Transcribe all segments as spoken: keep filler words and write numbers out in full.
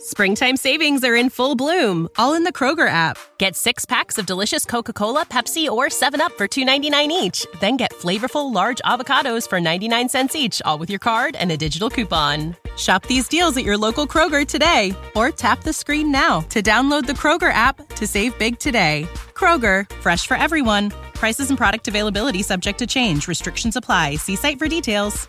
Springtime savings are in full bloom, all in the Kroger app. Get six packs of delicious Coca-Cola, Pepsi, or seven up for two ninety-nine each. Then get flavorful large avocados for ninety-nine cents each, all with your card and a digital coupon. Shop these deals at your local Kroger today, or tap the screen now to download the Kroger app to save big today. Kroger, fresh for everyone. Prices and product availability subject to change. Restrictions apply. See site for details.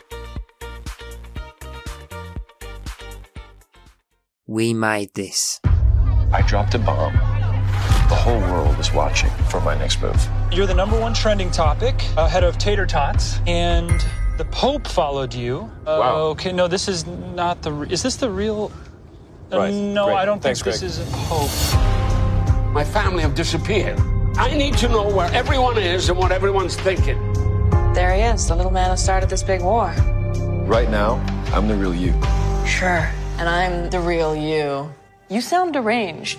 We made this. I dropped a bomb. The whole world is watching for my next move. You're the number one trending topic, ahead of tater tots, and the Pope followed you. Uh, Wow. Okay, no, this is not the... Is this the real... Uh, Right, no, great. I don't Thanks, think this Greg. is a Pope. My family have disappeared. I need to know where everyone is and what everyone's thinking. There he is, the little man who started this big war. Right now, I'm the real you. Sure. And I'm the real you. You sound deranged.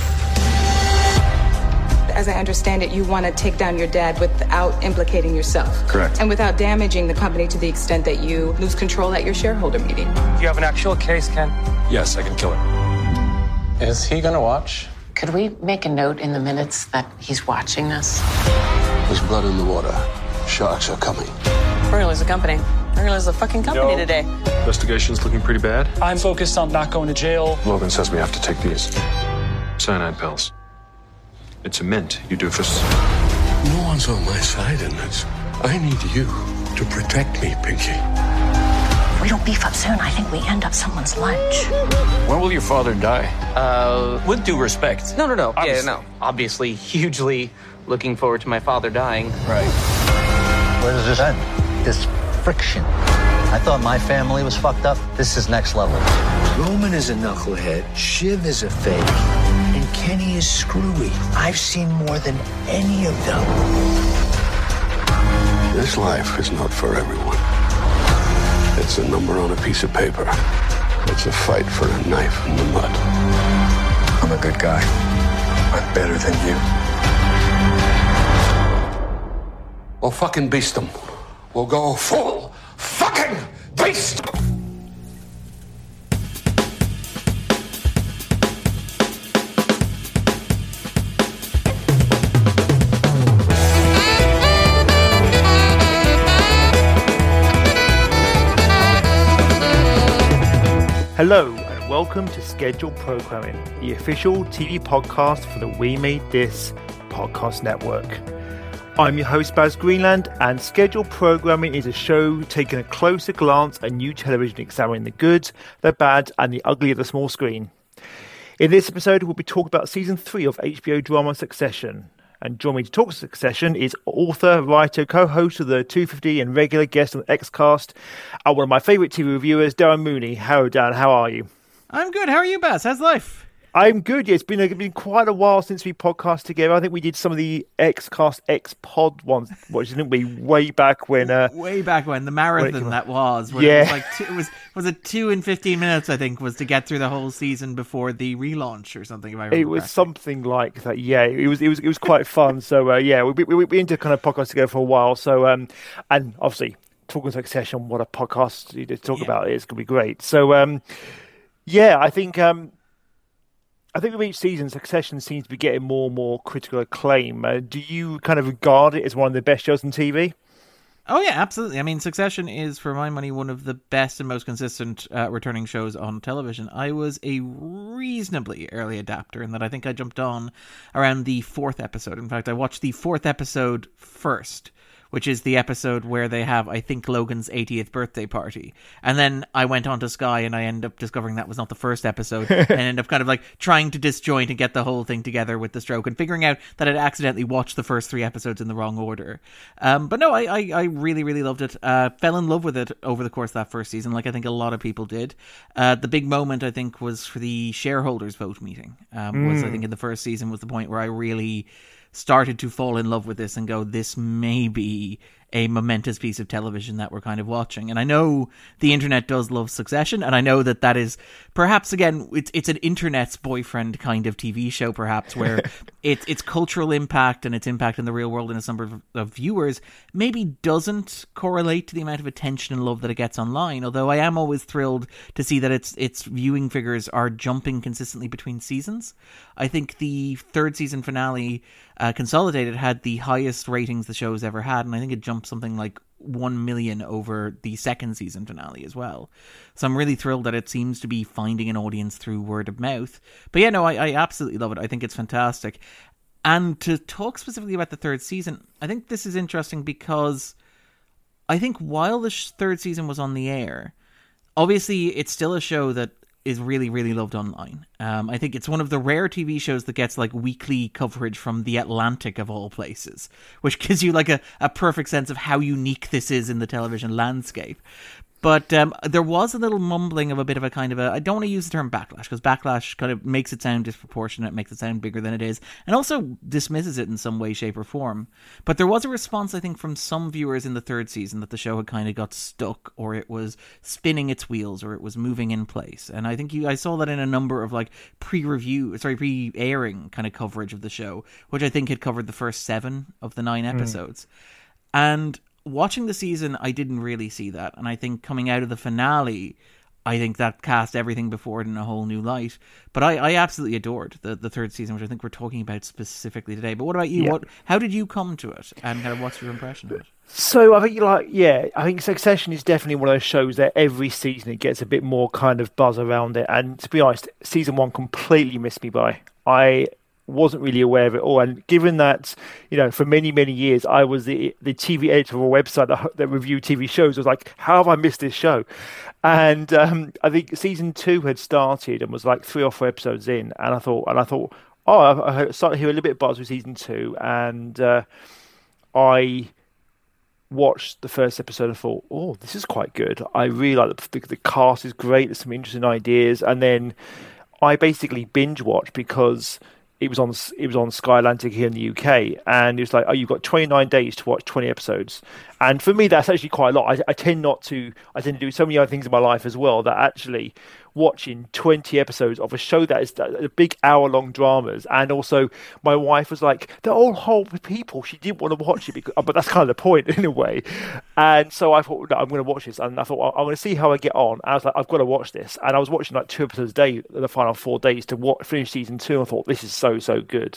As I understand it, you want to take down your dad without implicating yourself. Correct. And without damaging the company to the extent that you lose control at your shareholder meeting. Do you have an actual case, Ken? Yes, I can kill him. Is he gonna watch? Could we make a note in the minutes that he's watching this? There's blood in the water. Sharks are coming. We're gonna lose the company. We're gonna lose the fucking company No. today. Investigation's looking pretty bad. I'm focused on not going to jail. Logan says we have to take these. Cyanide pills. It's a mint, you doofus. No one's on my side in this. I need you to protect me, Pinky. If we don't beef up soon, I think we end up someone's lunch. When will your father die? Uh, with due respect. No, no, no. Obviously. Yeah, no. Obviously, hugely looking forward to my father dying. Right. Where does this end? This friction. I thought my family was fucked up. This is next level. Roman is a knucklehead, Shiv is a fake, and Kenny is screwy. I've seen more than any of them. This life is not for everyone. It's a number on a piece of paper. It's a fight for a knife in the mud. I'm a good guy. I'm better than you. We'll fucking beast them. We'll go full fucking beast! Hello and welcome to Scheduled Programming, the official T V podcast for the We Made This podcast network. I'm your host Baz Greenland, and Scheduled Programming is a show taking a closer glance at new television, examining the good, the bad and the ugly of the small screen. In this episode we'll be talking about season three of H B O drama Succession. And joining me to talk Succession is author, writer, co-host of the two fifty and regular guest on the Xcast, and one of my favourite T V reviewers, Darren Mooney. Hello, Dan. How are you? I'm good. How are you, Baz? How's life? I'm good. Yeah, it's been a, been quite a while since we podcast together. I think we did some of the Xcast X Pod ones, which didn't we? Way back when. Uh, Way back when the marathon that was. When yeah. It was like two, it was was it two and fifteen minutes? I think was to get through the whole season before the relaunch or something. If I remember it was correctly. something like that. Yeah, it was. It was. It was quite fun. So uh, yeah, we we we been into kind of podcast together for a while. So um, and obviously talking Succession, what a podcast to talk Yeah. about it is going to be great. So um, yeah, I think um. I think with each season, Succession seems to be getting more and more critical acclaim. Uh, do you kind of regard it as one of the best shows on T V? Oh yeah, absolutely. I mean, Succession is, for my money, one of the best and most consistent uh, returning shows on television. I was a reasonably early adapter in that I think I jumped on around the fourth episode. In fact, I watched the fourth episode first, which is the episode where they have, I think, Logan's eightieth birthday party. And then I went on to Sky and I ended up discovering that was not the first episode and ended up kind of like trying to disjoint and get the whole thing together with the stroke and figuring out that I'd accidentally watched the first three episodes in the wrong order. Um, but no, I, I, I really, really loved it. Uh, fell in love with it over the course of that first season, like I think a lot of people did. Uh, the big moment, I think, was for the shareholders vote meeting. Um, was, I think, in the first season was the point where I really started to fall in love with this and go, this may be a momentous piece of television that we're kind of watching. And I know the internet does love Succession, and I know that that is perhaps, again, it's it's an internet's boyfriend kind of T V show, perhaps, where it, its cultural impact and its impact in the real world and its number of, of viewers maybe doesn't correlate to the amount of attention and love that it gets online. Although I am always thrilled to see that its its viewing figures are jumping consistently between seasons. I think the third season finale, uh, Consolidated, had the highest ratings the show's ever had, and I think it jumped something like one million over the second season finale as well. So I'm really thrilled that it seems to be finding an audience through word of mouth. But yeah, no, I, I absolutely love it. I think it's fantastic. And to talk specifically about the third season, I think this is interesting because I think while the sh- third season was on the air, obviously it's still a show that is really, really loved online. Um, I think it's one of the rare T V shows that gets like weekly coverage from The Atlantic of all places, which gives you like a, a perfect sense of how unique this is in the television landscape. But um, there was a little mumbling of a bit of a kind of a, I don't want to use the term backlash, because backlash kind of makes it sound disproportionate, makes it sound bigger than it is, and also dismisses it in some way, shape, or form. But there was a response, I think, from some viewers in the third season that the show had kind of got stuck, or it was spinning its wheels, or it was moving in place. And I think you, I saw that in a number of like pre-review, sorry, pre-airing kind of coverage of the show, which I think had covered the first seven of the nine episodes. Mm. And watching the season, I didn't really see that. And I think coming out of the finale, I think that cast everything before it in a whole new light. But I, I absolutely adored the, the third season, which I think we're talking about specifically today. But what about you? Yeah. What? How did you come to it? And kind of what's your impression of it? So I think, like, yeah, I think Succession is definitely one of those shows that every season it gets a bit more kind of buzz around it. And to be honest, season one completely missed me by. I wasn't really aware of it all, and given that, you know, for many many years I was the the T V editor of a website that, that reviewed T V shows, I was like, how have I missed this show? And um, I think season two had started and was like three or four episodes in, and I thought, and I thought, oh, I, I started to hear a little bit of buzz with season two, and uh, I watched the first episode and thought, oh, this is quite good. I really like the, the, the cast is great. There's some interesting ideas, and then I basically binge watched because it was on it was on Sky Atlantic here in the U K, and it was like, oh, you've got twenty-nine days to watch twenty episodes. And for me, that's actually quite a lot. I, I tend not to, I tend to do so many other things in my life as well, that actually watching twenty episodes of a show that is a big hour-long dramas, and also my wife was like, they're all horrible people. She didn't want to watch it, because, but that's kind of the point in a way. And so I thought, no, I'm going to watch this, and I thought, well, I'm going to see how I get on. And I was like, I've got to watch this, and I was watching like two episodes a day in the final four days to watch, finish season two. And I thought, this is so so good,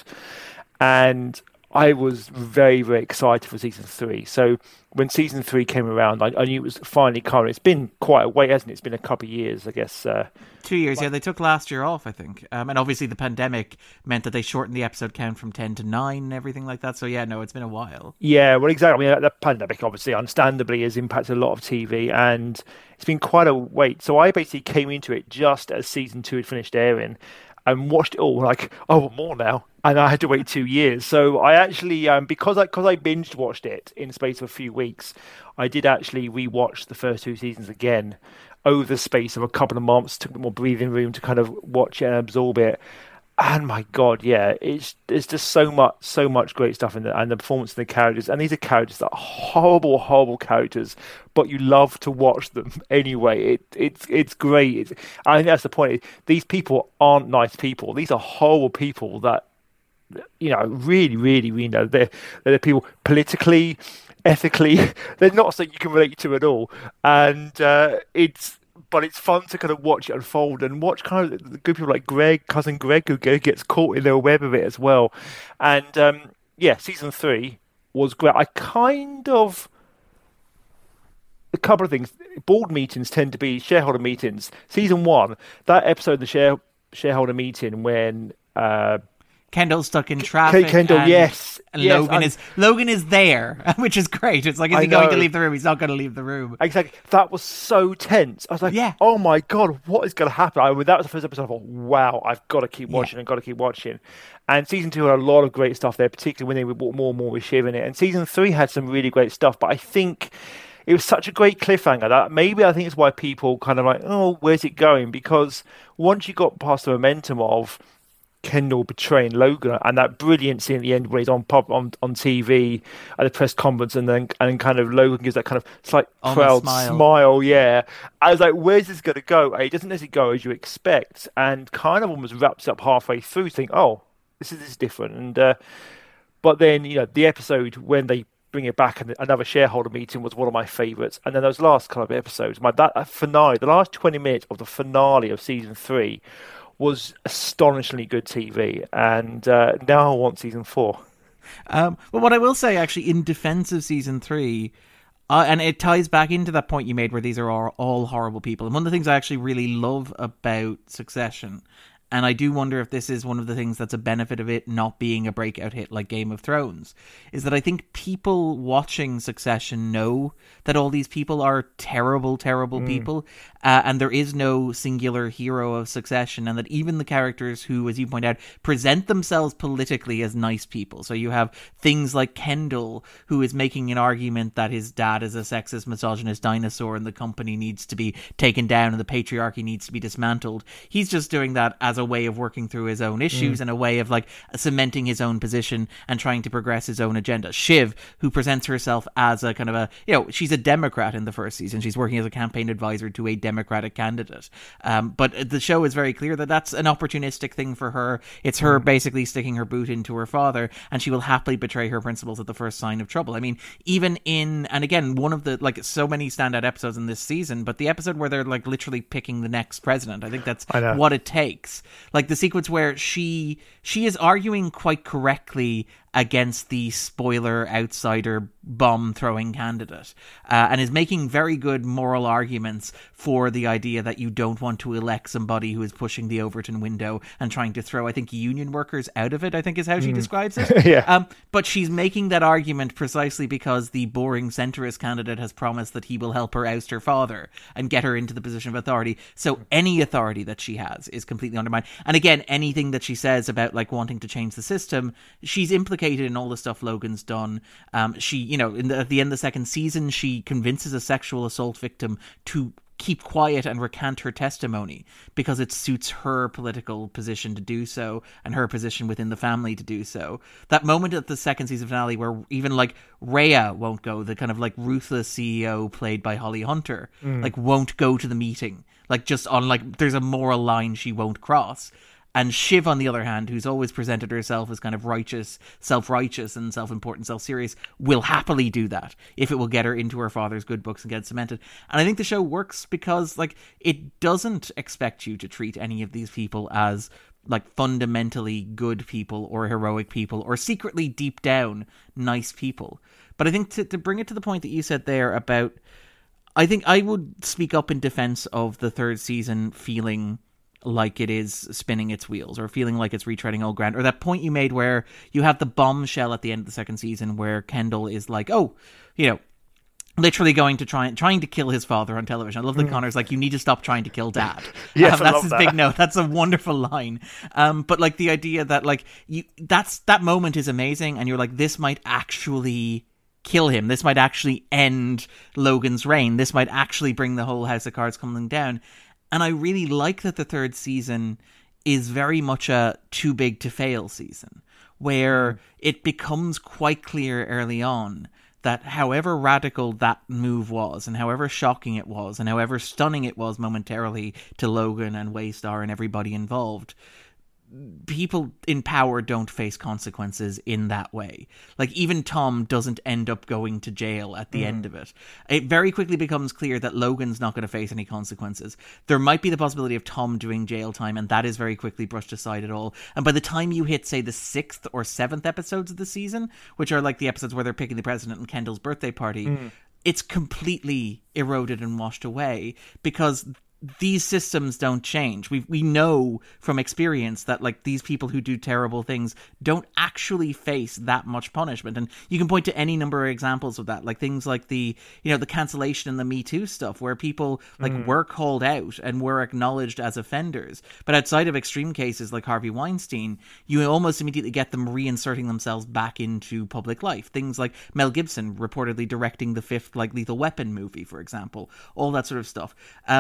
and I was very, very excited for season three. So when season three came around, I, I knew it was finally coming. It's been quite a wait, hasn't it? It's been a couple of years, I guess. Uh, Two years, yeah. They took last year off, I think. Um, and obviously the pandemic meant that they shortened the episode count from ten to nine and everything like that. So yeah, no, it's been a while. Yeah, well, exactly. I mean, the pandemic, obviously, understandably, has impacted a lot of T V, and it's been quite a wait. So I basically came into it just as season two had finished airing, and watched it all like, oh, more now. And I had to wait two years. So I actually, um, because I because I binged watched it in the space of a few weeks, I did actually rewatch the first two seasons again over the space of a couple of months, took more breathing room to kind of watch it and absorb it. And my God, yeah, it's it's just so much, so much great stuff in the and the performance of the characters. And these are characters that are horrible, horrible characters, but you love to watch them anyway. It it's it's great. It's, I think that's the point. These people aren't nice people. These are horrible people that, you know, really, really, you know, they're they're people politically, ethically, they're not something you can relate to at all. And uh, it's. But it's fun to kind of watch it unfold and watch kind of the good people like Greg, cousin Greg, who gets caught in the web of it as well. And um, yeah, season three was great. I kind of a couple of things. Board meetings tend to be shareholder meetings. Season one, that episode, the share shareholder meeting when. Uh, Kendall's stuck in traffic. Kendall, and, yes. And yes, Logan and, is Logan is there, which is great. It's like, is I he going know. to leave the room? He's not going to leave the room. Exactly. That was so tense. I was like, yeah. oh my God, what is going to happen? I mean, that was the first episode. I thought, wow, I've got to keep watching yeah. and got to keep watching. And season two had a lot of great stuff there, particularly when they were more and more with Shiv in it. And season three had some really great stuff. But I think it was such a great cliffhanger that maybe I think it's why people kind of like, oh, where's it going? Because once you got past the momentum of Kendall betraying Logan, and that brilliant scene at the end where he's on pop on, on T V at the press conference, and then and then kind of Logan gives that kind of slight proud smile. smile. Yeah, I was like, where's this going to go? And it doesn't necessarily go as you expect, and kind of almost wraps up halfway through, think, oh, this is, this is different. And uh, but then, you know, the episode when they bring it back and another shareholder meeting was one of my favourites. And then those last couple of episodes, my that finale, the last twenty minutes of the finale of season three was astonishingly good T V. And uh, now I want season four. Um, well, what I will say, actually, in defence of season three, uh, and it ties back into that point you made where these are all, all horrible people. And one of the things I actually really love about Succession, and I do wonder if this is one of the things that's a benefit of it not being a breakout hit like Game of Thrones, is that I think people watching Succession know that all these people are terrible, terrible mm. people, uh, and there is no singular hero of Succession, and that even the characters who, as you point out, present themselves politically as nice people. So you have things like Kendall, who is making an argument that his dad is a sexist, misogynist dinosaur and the company needs to be taken down and the patriarchy needs to be dismantled. He's just doing that as a way of working through his own issues mm. and a way of like cementing his own position and trying to progress his own agenda. Shiv, who presents herself as a kind of a, you know, she's a Democrat in the first season. She's working as a campaign advisor to a Democratic candidate. Um, but the show is very clear that that's an opportunistic thing for her. It's her mm. basically sticking her boot into her father, and she will happily betray her principles at the first sign of trouble. I mean, even in, and again, one of the, like, so many standout episodes in this season, but the episode where they're like literally picking the next president, I think that's I what it takes. Like the sequence where she she is arguing quite correctly against the spoiler outsider bomb throwing candidate, uh, and is making very good moral arguments for the idea that you don't want to elect somebody who is pushing the Overton window and trying to throw, I think, union workers out of it, I think is how she mm. describes it. yeah. Um, but she's making that argument precisely because the boring centrist candidate has promised that he will help her oust her father and get her into the position of authority. So any authority that she has is completely undermined. And again, anything that she says about like wanting to change the system, she's implicated in all the stuff Logan's done. Um, she, you know, in the, at the end of the second season, she convinces a sexual assault victim to keep quiet and recant her testimony because it suits her political position to do so and her position within the family to do so. That moment at the second season finale where even like Rhea won't go, the kind of like ruthless C E O played by Holly Hunter, mm. like won't go to the meeting. Like just on like, there's a moral line she won't cross. And Shiv, on the other hand, who's always presented herself as kind of righteous, self-righteous and self-important, self-serious, will happily do that if it will get her into her father's good books and get cemented. And I think the show works because, like, it doesn't expect you to treat any of these people as, like, fundamentally good people or heroic people or secretly, deep down, nice people. But I think to, to bring it to the point that you said there about... I think I would speak up in defense of the third season feeling like it is spinning its wheels or feeling like it's retreading old ground, or that point you made where you have the bombshell at the end of the second season where Kendall is like, oh, you know, literally going to try trying to kill his father on television. I love that mm. Connor's like, you need to stop trying to kill dad. yes, um, that's I love his that. big note. That's a wonderful line. Um, but like the idea that like you, that's that moment is amazing, and you're like, this might actually kill him. This might actually end Logan's reign. This might actually bring the whole House of Cards coming down. And I really like that the third season is very much a too big to fail season, where it becomes quite clear early on that however radical that move was and however shocking it was and however stunning it was momentarily to Logan and Waystar and everybody involved, people in power don't face consequences in that way. Like, even Tom doesn't end up going to jail at the mm. end of it. It very quickly becomes clear that Logan's not going to face any consequences. There might be the possibility of Tom doing jail time, and that is very quickly brushed aside at all. And by the time you hit, say, the sixth or seventh episodes of the season, which are like the episodes where they're picking the president and Kendall's birthday party, mm. it's completely eroded and washed away because these systems don't change. We we know from experience that like these people who do terrible things don't actually face that much punishment. And you can point to any number of examples of that, like things like the, you know, the cancellation and the Me Too stuff where people like mm. were called out and were acknowledged as offenders. But outside of extreme cases like Harvey Weinstein, you almost immediately get them reinserting themselves back into public life. Things like Mel Gibson reportedly directing the fifth like Lethal Weapon movie, for example, all that sort of stuff. Um, you have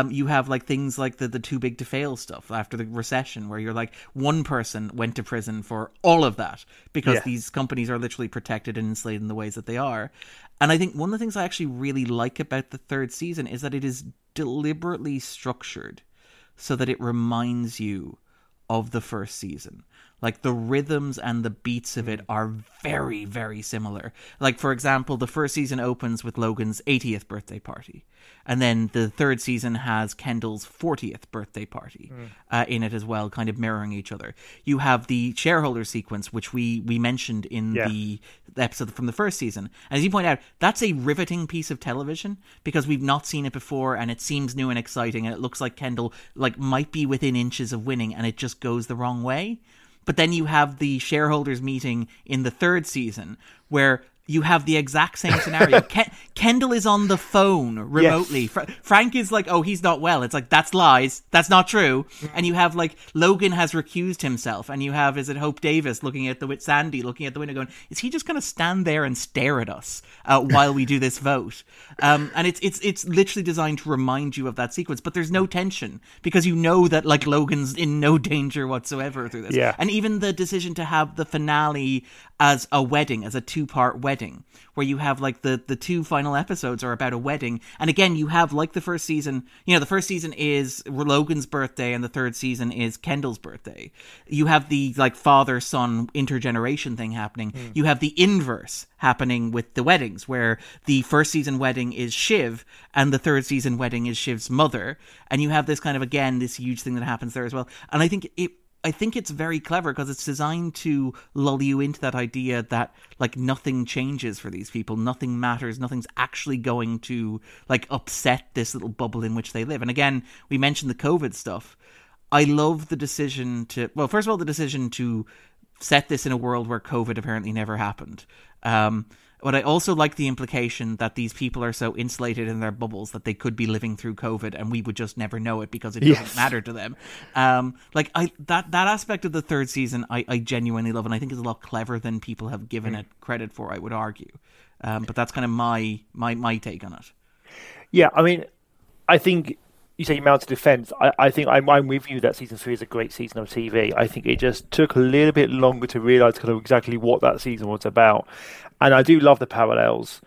have like things like the, the too big to fail stuff after the recession, where you're like, one person went to prison for all of that because yeah. these companies are literally protected and insulated in the ways that they are. And I think one of the things I actually really like about the third season is that it is deliberately structured so that it reminds you of the first season. Like, the rhythms and the beats of it are very, very similar. Like, for example, the first season opens with Logan's eightieth birthday party. And then the third season has Kendall's fortieth birthday party mm. uh, in it as well, kind of mirroring each other. You have the shareholder sequence, which we, we mentioned in yeah. the episode from the first season. And as you point out, that's a riveting piece of television because we've not seen it before and it seems new and exciting. And it looks like Kendall like might be within inches of winning and it just goes the wrong way. But then you have the shareholders meeting in the third season where you have the exact same scenario. Ken- Kendall is on the phone remotely. Yes. Fra- Frank is like, oh, he's not well. It's like, that's lies. That's not true. And you have like, Logan has recused himself. And you have, is it Hope Davis looking at the, with Sandy looking at the window going, is he just going to stand there and stare at us uh, while we do this vote? Um, and it's, it's, it's literally designed to remind you of that sequence, but there's no tension because you know that like Logan's in no danger whatsoever through this. Yeah. And even the decision to have the finale as a wedding, as a two-part wedding, where you have like the the two final episodes are about a wedding, and again you have like the first season, you know, the first season is Logan's birthday and the third season is Kendall's birthday. You have the like father-son intergeneration thing happening. Mm. You have the inverse happening with the weddings, where the first season wedding is Shiv and the third season wedding is Shiv's mother, and you have this kind of, again, this huge thing that happens there as well. And I think it I think it's very clever because it's designed to lull you into that idea that like nothing changes for these people, nothing matters, nothing's actually going to like upset this little bubble in which they live. And again, we mentioned the COVID stuff. I love the decision to, well, first of all, the decision to set this in a world where COVID apparently never happened. Um, But I also like the implication that these people are so insulated in their bubbles that they could be living through COVID and we would just never know it because it doesn't yes. matter to them. Um, like I that that aspect of the third season, I, I genuinely love, and I think is a lot cleverer than people have given mm. it credit for, I would argue. Um, but that's kind of my my my take on it. Yeah, I mean, I think you say mounted defense. I, I think I'm, I'm with you that season three is a great season of T V. I think it just took a little bit longer to realize kind of exactly what that season was about. And I do love the parallels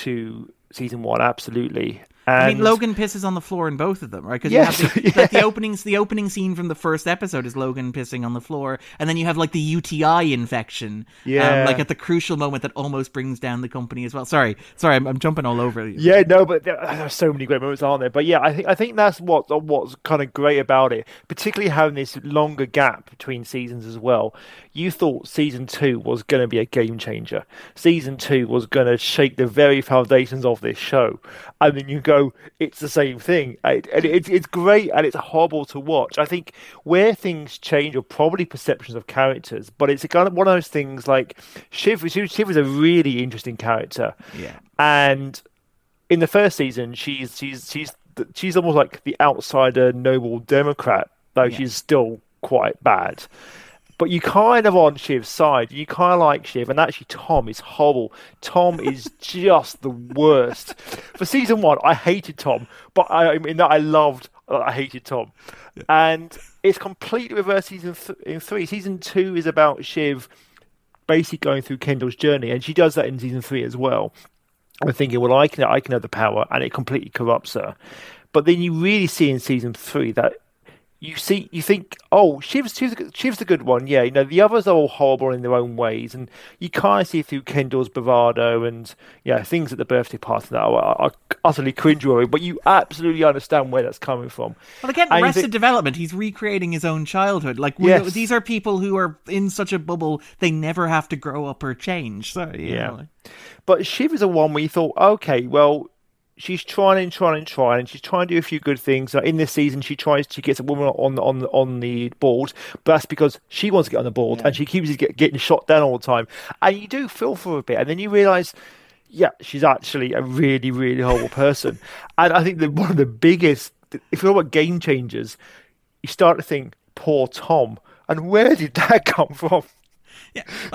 to season one, absolutely. And I mean, Logan pisses on the floor in both of them, right? Because yes, you have the, yeah. like the openings, the opening scene from the first episode is Logan pissing on the floor, and then you have like the U T I infection, yeah, um, like at the crucial moment that almost brings down the company as well. Sorry, sorry, I'm, I'm jumping all over you. Yeah, no, but there, there are so many great moments, aren't there? But yeah, I think I think that's what what's kind of great about it, particularly having this longer gap between seasons as well. You thought season two was going to be a game changer. Season two was going to shake the very foundations of this show, and then you go, it's the same thing, and it's it's great and it's horrible to watch. I think where things change are probably perceptions of characters, but it's kind of one of those things like Shiv. Shiv is a really interesting character, yeah. And in the first season, she's she's she's she's almost like the outsider noble Democrat, though yeah. she's still quite bad. But you kind of on Shiv's side. You kind of like Shiv. And actually, Tom is horrible. Tom is just the worst. For season one, I hated Tom. But I, I mean, that I loved, I hated Tom. Yeah. And it's completely reversed season th- in three. Season two is about Shiv basically going through Kendall's journey. And she does that in season three as well. I'm thinking, well, I can, I can have the power. And it completely corrupts her. But then you really see in season three that You see, you think, oh, Shiv's, Shiv's, Shiv's the good one. Yeah, you know, the others are all horrible in their own ways. And you kind of see through Kendall's bravado and, yeah, things at the birthday party that are, are utterly cringeworthy. But you absolutely understand where that's coming from. Well, again, and Arrested think, Development, he's recreating his own childhood. Like, yes. These are people who are in such a bubble, they never have to grow up or change. So, you yeah. know. But Shiv is a one where you thought, okay, well, she's trying and trying and trying, and she's trying to do a few good things. In this season, she tries to get a woman on on on the board, but that's because she wants to get on the board, yeah. and she keeps get, getting shot down all the time. And you do feel for her a bit, and then you realise, yeah, she's actually a really, really horrible person. And I think that one of the biggest, if you talk about game changers, you start to think, poor Tom, and where did that come from? Yeah, well, I mean,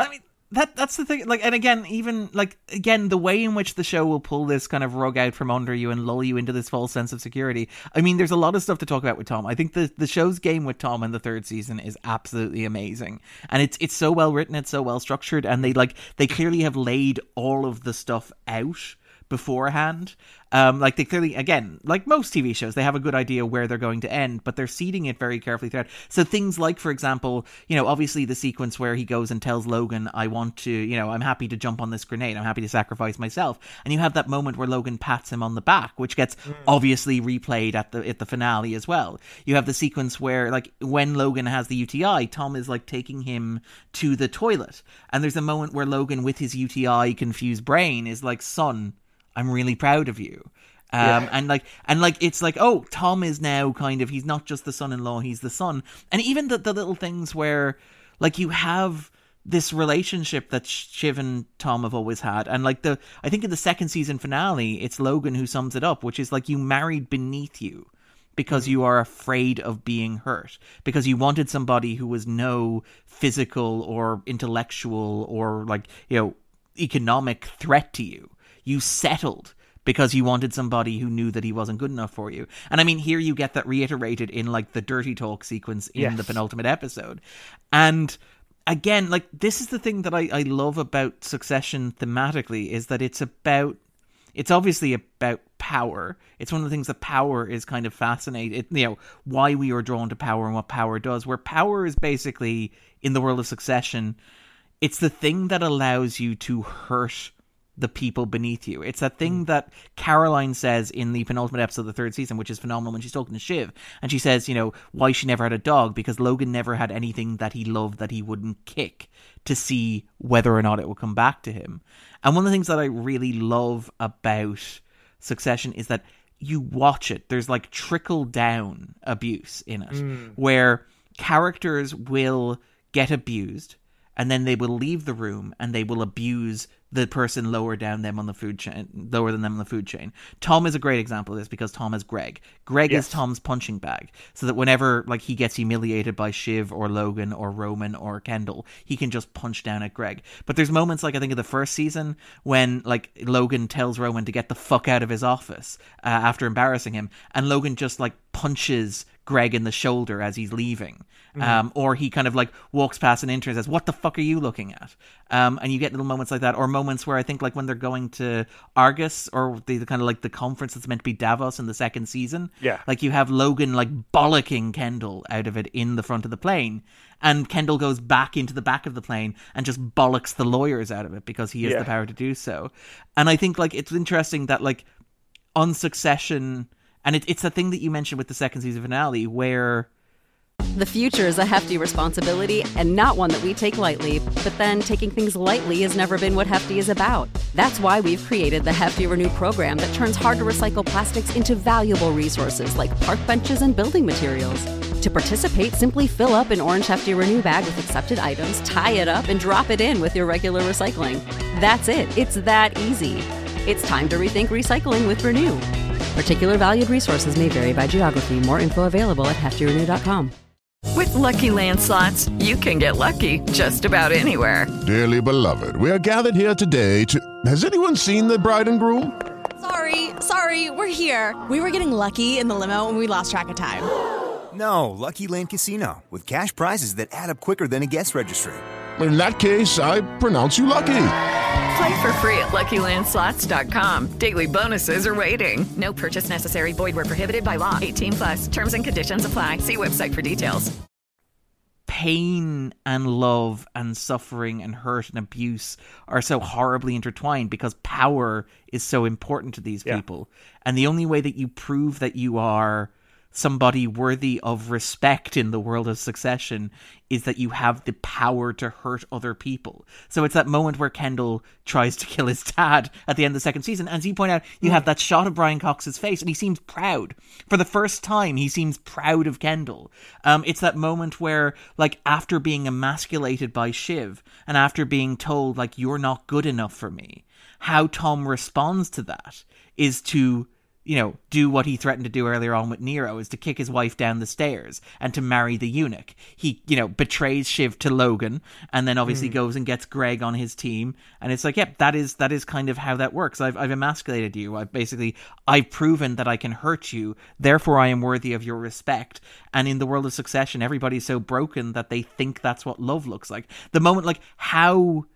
That that's the thing. Like, and again, even like again, the way in which the show will pull this kind of rug out from under you and lull you into this false sense of security. I mean, there's a lot of stuff to talk about with Tom. I think the the show's game with Tom in the third season is absolutely amazing, and it's it's so well written, it's so well structured, and they like they clearly have laid all of the stuff out beforehand. Um, like they clearly, again, like most T V shows, they have a good idea where they're going to end, but they're seeding it very carefully throughout. So things like, for example, you know, obviously the sequence where he goes and tells Logan, I want to, you know, I'm happy to jump on this grenade. I'm happy to sacrifice myself. And you have that moment where Logan pats him on the back, which gets mm. obviously replayed at the at the finale as well. You have the sequence where, like, when Logan has the U T I, Tom is, like, taking him to the toilet. And there's a moment where Logan, with his U T I confused brain, is like, son, I'm really proud of you. Um, yeah. and like, and like, it's like, oh, Tom is now kind of, he's not just the son-in-law, he's the son. And even the, the little things where, like, you have this relationship that Shiv and Tom have always had. And like the, I think in the second season finale, it's Logan who sums it up, which is like, you married beneath you because you are afraid of being hurt, because you wanted somebody who was no physical or intellectual or, like, you know, economic threat to you. You settled because you wanted somebody who knew that he wasn't good enough for you. And I mean, here you get that reiterated in, like, the dirty talk sequence in yes. the penultimate episode. And again, like, this is the thing that I, I love about Succession thematically, is that it's about, it's obviously about power. It's one of the things that power is kind of fascinating, it, you know, why we are drawn to power and what power does, where power is basically, in the world of Succession, it's the thing that allows you to hurt the people beneath you. It's that thing that Caroline says in the penultimate episode of the third season, which is phenomenal, when she's talking to Shiv, and she says, you know, why she never had a dog, because Logan never had anything that he loved that he wouldn't kick to see whether or not it would come back to him. And one of the things that I really love about Succession is that you watch it, there's like trickle down abuse in it, mm. where characters will get abused and then they will leave the room and they will abuse the person lower down them on the food chain, lower than them on the food chain. Tom is a great example of this because Tom has Greg. Greg yes. is Tom's punching bag, so that whenever, like, he gets humiliated by Shiv or Logan or Roman or Kendall, he can just punch down at Greg. But there's moments, like I think in the first season, when, like, Logan tells Roman to get the fuck out of his office uh, after embarrassing him, and Logan just, like, punches Greg in the shoulder as he's leaving. Mm-hmm. Um, or he kind of, like, walks past an intern and says, what the fuck are you looking at? Um, and you get little moments like that, or moments where I think, like, when they're going to Argus, or the, the kind of, like, the conference that's meant to be Davos in the second season. Yeah. Like, you have Logan, like, bollocking Kendall out of it in the front of the plane, and Kendall goes back into the back of the plane and just bollocks the lawyers out of it because he has yeah. the power to do so. And I think, like, it's interesting that, like, on Succession, and it, it's the thing that you mentioned with the second season finale, where the future is a hefty responsibility and not one that we take lightly. But then taking things lightly has never been what Hefty is about. That's why we've created the Hefty Renew program that turns hard-to-recycle plastics into valuable resources like park benches and building materials. To participate, simply fill up an orange Hefty Renew bag with accepted items, tie it up, and drop it in with your regular recycling. That's it. It's that easy. It's time to rethink recycling with Renew. Particular valued resources may vary by geography. More info available at hefty renew dot com. With Lucky Land Slots, you can get lucky just about anywhere. Dearly beloved, we are gathered here today to... Has anyone seen the bride and groom? Sorry, sorry, we're here. We were getting lucky in the limo and we lost track of time. No, Lucky Land Casino, with cash prizes that add up quicker than a guest registry. In that case, I pronounce you lucky. Play for free at lucky land slots dot com. Daily bonuses are waiting. No purchase necessary. Void where prohibited by law. eighteen plus. Terms and conditions apply. See website for details. Pain and love and suffering and hurt and abuse are so horribly intertwined because power is so important to these yeah. people. And the only way that you prove that you are somebody worthy of respect in the world of Succession is that you have the power to hurt other people. So it's that moment where Kendall tries to kill his dad at the end of the second season. And as you point out, you mm. have that shot of Brian Cox's face and he seems proud. For the first time, he seems proud of Kendall. Um, it's that moment where, like, after being emasculated by Shiv and after being told, like, you're not good enough for me, how Tom responds to that is to you know, do what he threatened to do earlier on with Nero, is to kick his wife down the stairs and to marry the eunuch. He, you know, betrays Shiv to Logan and then obviously mm. goes and gets Greg on his team. And it's like, yep, yeah, that is that is kind of how that works. I've I've emasculated you. I've basically, I've proven that I can hurt you. Therefore, I am worthy of your respect. And in the world of Succession, everybody's so broken that they think that's what love looks like. The moment, like, how,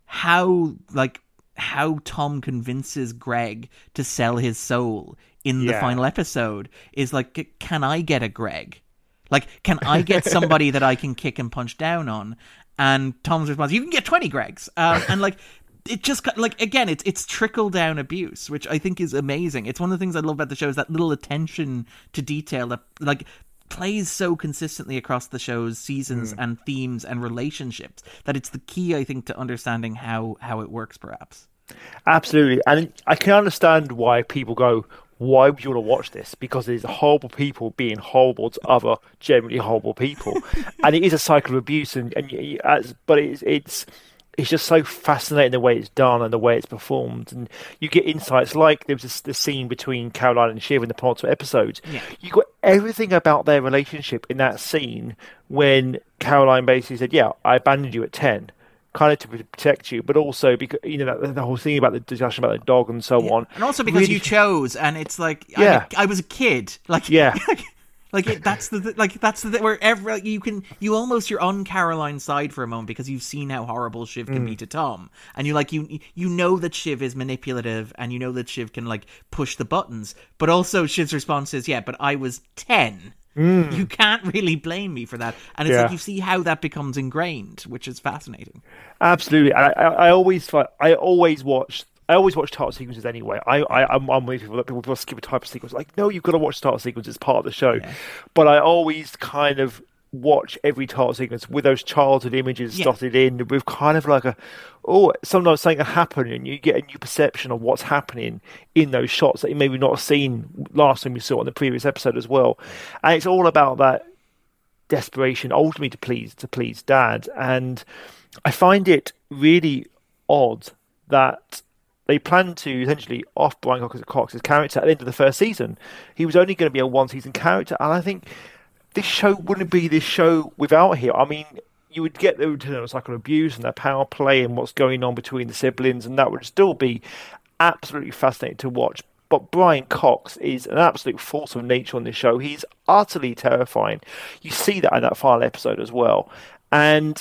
how, like, how Tom convinces Greg to sell his soul in the yeah. final episode is like, can I get a Greg? Like, can I get somebody that I can kick and punch down on? And Tom's response, you can get twenty Gregs. Um, and like, it just, like, again, it's it's trickle down abuse, which I think is amazing. It's one of the things I love about the show is that little attention to detail that, like, plays so consistently across the show's seasons mm. and themes and relationships that it's the key, I think, to understanding how, how it works, perhaps. Absolutely. And I can understand why people go, why would you want to watch this? Because there's horrible people being horrible to other generally horrible people. And it is a cycle of abuse. And, and as, but it's, it's, it's just so fascinating the way it's done and the way it's performed. And you get insights like there was this, this scene between Caroline and Shiv in the penultimate episode. Yeah. You got everything about their relationship in that scene when Caroline basically said, yeah, I abandoned you at ten. Kind of to protect you, but also because, you know, the, the whole thing about the discussion about the dog and so yeah. on. And also because really... you chose, and it's like, yeah. I, I was a kid. Like, yeah. Like it, that's the like that's the where every, you can you almost you're on Caroline's side for a moment because you've seen how horrible Shiv can mm. be to Tom, and you like you you know that Shiv is manipulative, and you know that Shiv can like push the buttons, but also Shiv's response is, yeah, but I was ten. Mm. You can't really blame me for that, and it's yeah. like you see how that becomes ingrained, which is fascinating. Absolutely, I, I, I always I always watch. I always watch title sequences anyway. I, I, I'm, I'm with people that people will skip a type of sequence. Like, no, you've got to watch title sequence as part of the show. Yeah. But I always kind of watch every title sequence with those childhood images yeah. slotted in, with kind of like a, oh, sometimes something will happen and you get a new perception of what's happening in those shots that you maybe not have seen last time you saw it in the previous episode as well. And it's all about that desperation, ultimately to please to please Dad. And I find it really odd that they planned to essentially off Brian Cox's character at the end of the first season. He was only going to be a one-season character, and I think this show wouldn't be this show without him. I mean, you would get the internal cycle of abuse and the power play and what's going on between the siblings, and that would still be absolutely fascinating to watch. But Brian Cox is an absolute force of nature on this show. He's utterly terrifying. You see that in that final episode as well. And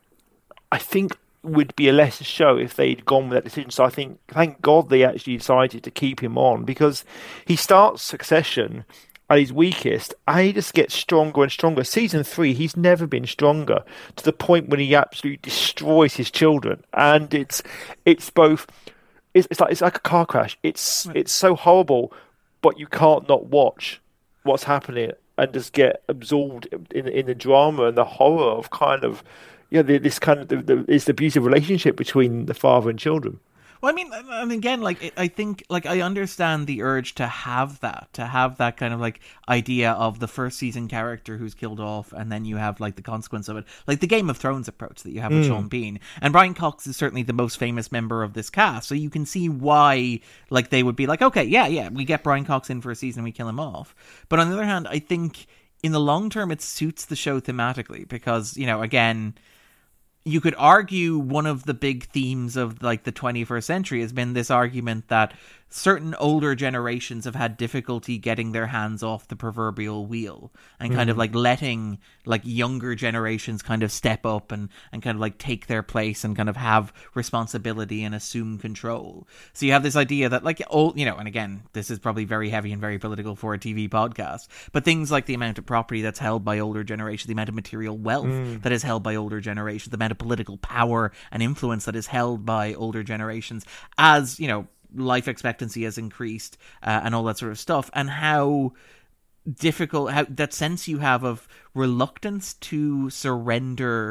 I think would be a lesser show if they'd gone with that decision. So I think, thank God they actually decided to keep him on, because he starts Succession at his weakest and he just gets stronger and stronger. Season three, he's never been stronger, to the point when he absolutely destroys his children. And it's it's both it's, it's like it's like a car crash. It's it's so horrible, but you can't not watch what's happening and just get absorbed in in the drama and the horror of kind of, yeah, this kind of the, the, it's the abusive relationship between the father and children. Well, I mean, and again, like I think, like I understand the urge to have that, to have that kind of like idea of the first season character who's killed off, and then you have like the consequence of it, like the Game of Thrones approach that you have with mm. Sean Bean. And Brian Cox is certainly the most famous member of this cast, so you can see why, like they would be like, okay, yeah, yeah, we get Brian Cox in for a season, we kill him off. But on the other hand, I think in the long term, it suits the show thematically because, you know, again, you could argue one of the big themes of like the twenty-first century has been this argument that certain older generations have had difficulty getting their hands off the proverbial wheel and kind mm. of like letting like younger generations kind of step up and, and kind of like take their place and kind of have responsibility and assume control. So you have this idea that like, old, you know, and again, this is probably very heavy and very political for a T V podcast, but things like the amount of property that's held by older generations, the amount of material wealth mm. that is held by older generations, the amount of political power and influence that is held by older generations, as, you know, life expectancy has increased uh, and all that sort of stuff, and how difficult, how that sense you have of reluctance to surrender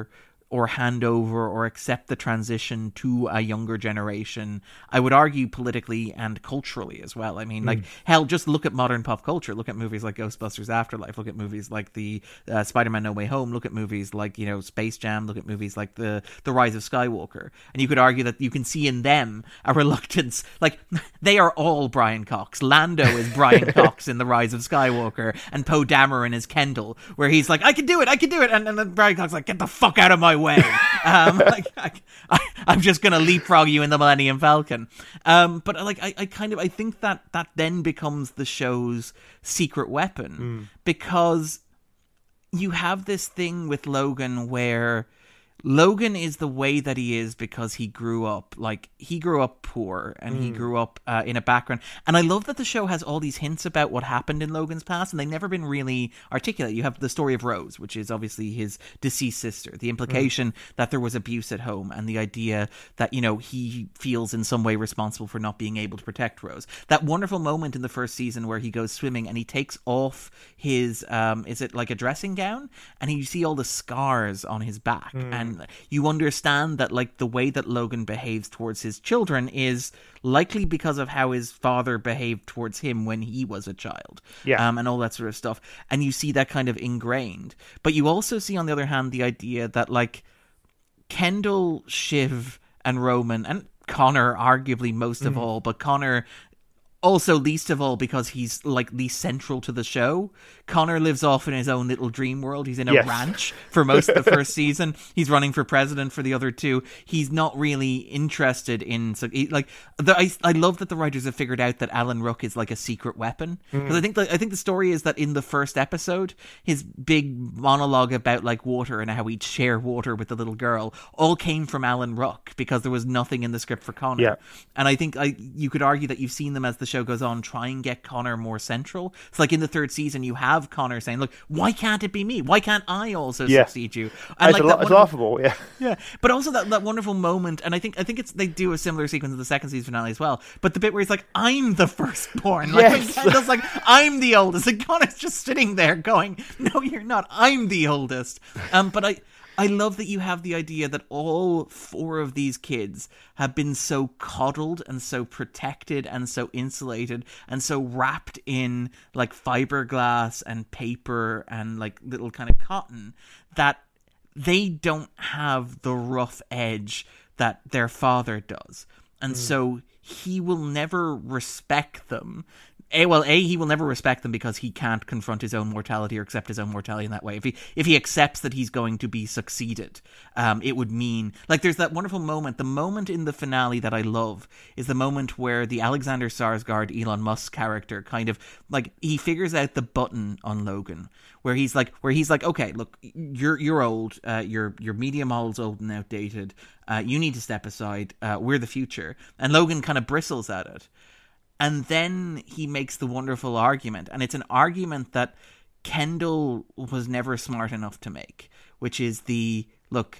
or hand over or accept the transition to a younger generation. I would argue politically and culturally as well. I mean, like, mm. hell, just look at modern pop culture. Look at movies like Ghostbusters Afterlife. Look at movies like the uh, Spider-Man No Way Home. Look at movies like, you know, Space Jam. Look at movies like the, the Rise of Skywalker. And you could argue that you can see in them a reluctance. Like, they are all Brian Cox. Lando is Brian Cox in The Rise of Skywalker, and Poe Dameron is Kendall, where he's like, I can do it, I can do it. And, and then Brian Cox is like, get the fuck out of my way. um, like, I, I, I'm just going to leapfrog you in the Millennium Falcon. Um, but like, I, I kind of, I think that that then becomes the show's secret weapon, mm. because you have this thing with Logan where Logan is the way that he is because he grew up, like, he grew up poor, and mm. he grew up uh, in a background. And I love that the show has all these hints about what happened in Logan's past, and they've never been really articulate. You have the story of Rose, which is obviously his deceased sister, the implication mm. that there was abuse at home, and the idea that, you know, he feels in some way responsible for not being able to protect Rose. That wonderful moment in the first season where he goes swimming and he takes off his, um, is it like a dressing gown? And you see all the scars on his back, mm. and you understand that, like, the way that Logan behaves towards his children is likely because of how his father behaved towards him when he was a child. Yeah. Um, and all that sort of stuff. And you see that kind of ingrained. But you also see, on the other hand, the idea that, like, Kendall, Shiv, and Roman, and Connor arguably most mm. of all, but Connor also least of all because he's, like, least central to the show. Connor lives off in his own little dream world. He's in a yes. ranch for most of the first season. He's running for president for the other two. He's not really interested in, so he, like, the, I, I love that the writers have figured out that Alan Ruck is like a secret weapon, because mm. I think the, I think the story is that in the first episode, his big monologue about, like, water and how he'd share water with the little girl all came from Alan Ruck because there was nothing in the script for Connor. Yeah. And I think I you could argue that you've seen them, as the show goes on, try and get Connor more central. It's like in the third season you have Connor saying, look, why can't it be me? Why can't I also yeah. succeed you? And it's, like, a, it's laughable, yeah. Yeah. But also that, that wonderful moment, and I think I think it's they do a similar sequence in the second season finale as well, but the bit where he's like, I'm the firstborn. Like, yes. Kendall's like, I'm the oldest, and Connor's just sitting there going, no, you're not. I'm the oldest. Um, but I I love that you have the idea that all four of these kids have been so coddled and so protected and so insulated and so wrapped in, like, fiberglass and paper and, like, little kind of cotton that they don't have the rough edge that their father does. And mm. so he will never respect them. A, well, A, he will never respect them because he can't confront his own mortality or accept his own mortality in that way. If he if he accepts that he's going to be succeeded, um, it would mean... Like, there's that wonderful moment. The moment in the finale that I love is the moment where the Alexander Skarsgård, Elon Musk character kind of, like, he figures out the button on Logan, where he's like, where he's like, okay, look, you're you're old, uh, your your media model's old and outdated, uh, you need to step aside, uh, we're the future. And Logan kind of bristles at it. And then he makes the wonderful argument, and it's an argument that Kendall was never smart enough to make, which is the, look,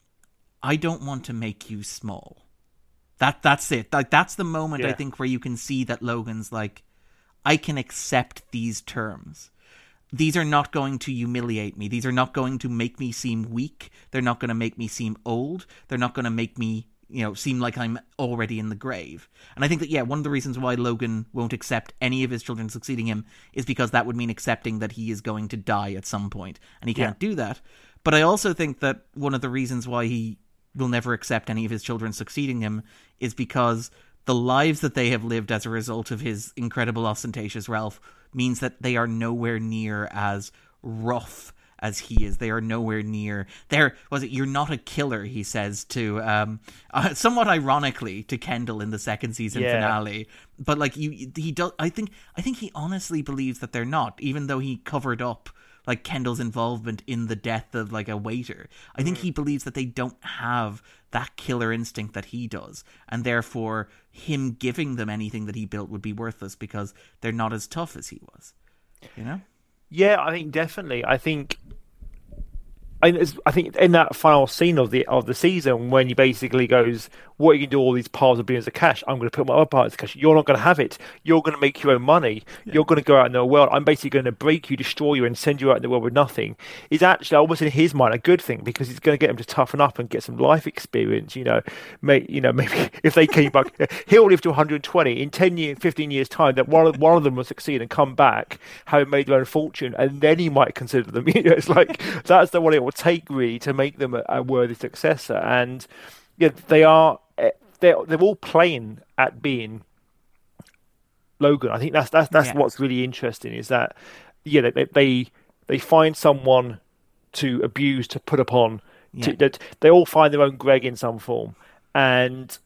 I don't want to make you small. That That's it. Like, that's the moment, yeah. I think, where you can see that Logan's like, I can accept these terms. These are not going to humiliate me. These are not going to make me seem weak. They're not going to make me seem old. They're not going to make me, you know, seem like I'm already in the grave. And I think that, yeah, one of the reasons why Logan won't accept any of his children succeeding him is because that would mean accepting that he is going to die at some point, and he can't yeah. do that. But I also think that one of the reasons why he will never accept any of his children succeeding him is because the lives that they have lived as a result of his incredible ostentatious Ralph means that they are nowhere near as rough as he is. They are nowhere near there. Was it, you're not a killer, he says to um uh, somewhat ironically to Kendall in the second season yeah. finale, but like you he does I think I think he honestly believes that they're not, even though he covered up like Kendall's involvement in the death of like a waiter. I think mm. he believes that they don't have that killer instinct that he does, and therefore him giving them anything that he built would be worthless because they're not as tough as he was, you know? Yeah, I think definitely. I think I, I think in that final scene of the of the season, when he basically goes, "What are you going to do? All these piles of billions of cash. I'm going to put my other piles of cash. You're not going to have it. You're going to make your own money. Yeah. You're going to go out in the world. I'm basically going to break you, destroy you, and send you out in the world with nothing." Is actually almost in his mind a good thing, because it's going to get him to toughen up and get some life experience. You know, may, you know, maybe if they came back, he'll live to one hundred twenty in ten years, fifteen years time. That one of, one of them will succeed and come back, having made their own fortune, and then he might consider them. You know, it's like that's the one it will take really to make them a, a worthy successor. And yeah, they are they're they're all playing at being Logan. I think that's that's that's yeah. what's really interesting, is that yeah they they they find someone to abuse, to put upon. Yeah. To, that they all find their own Greg in some form, and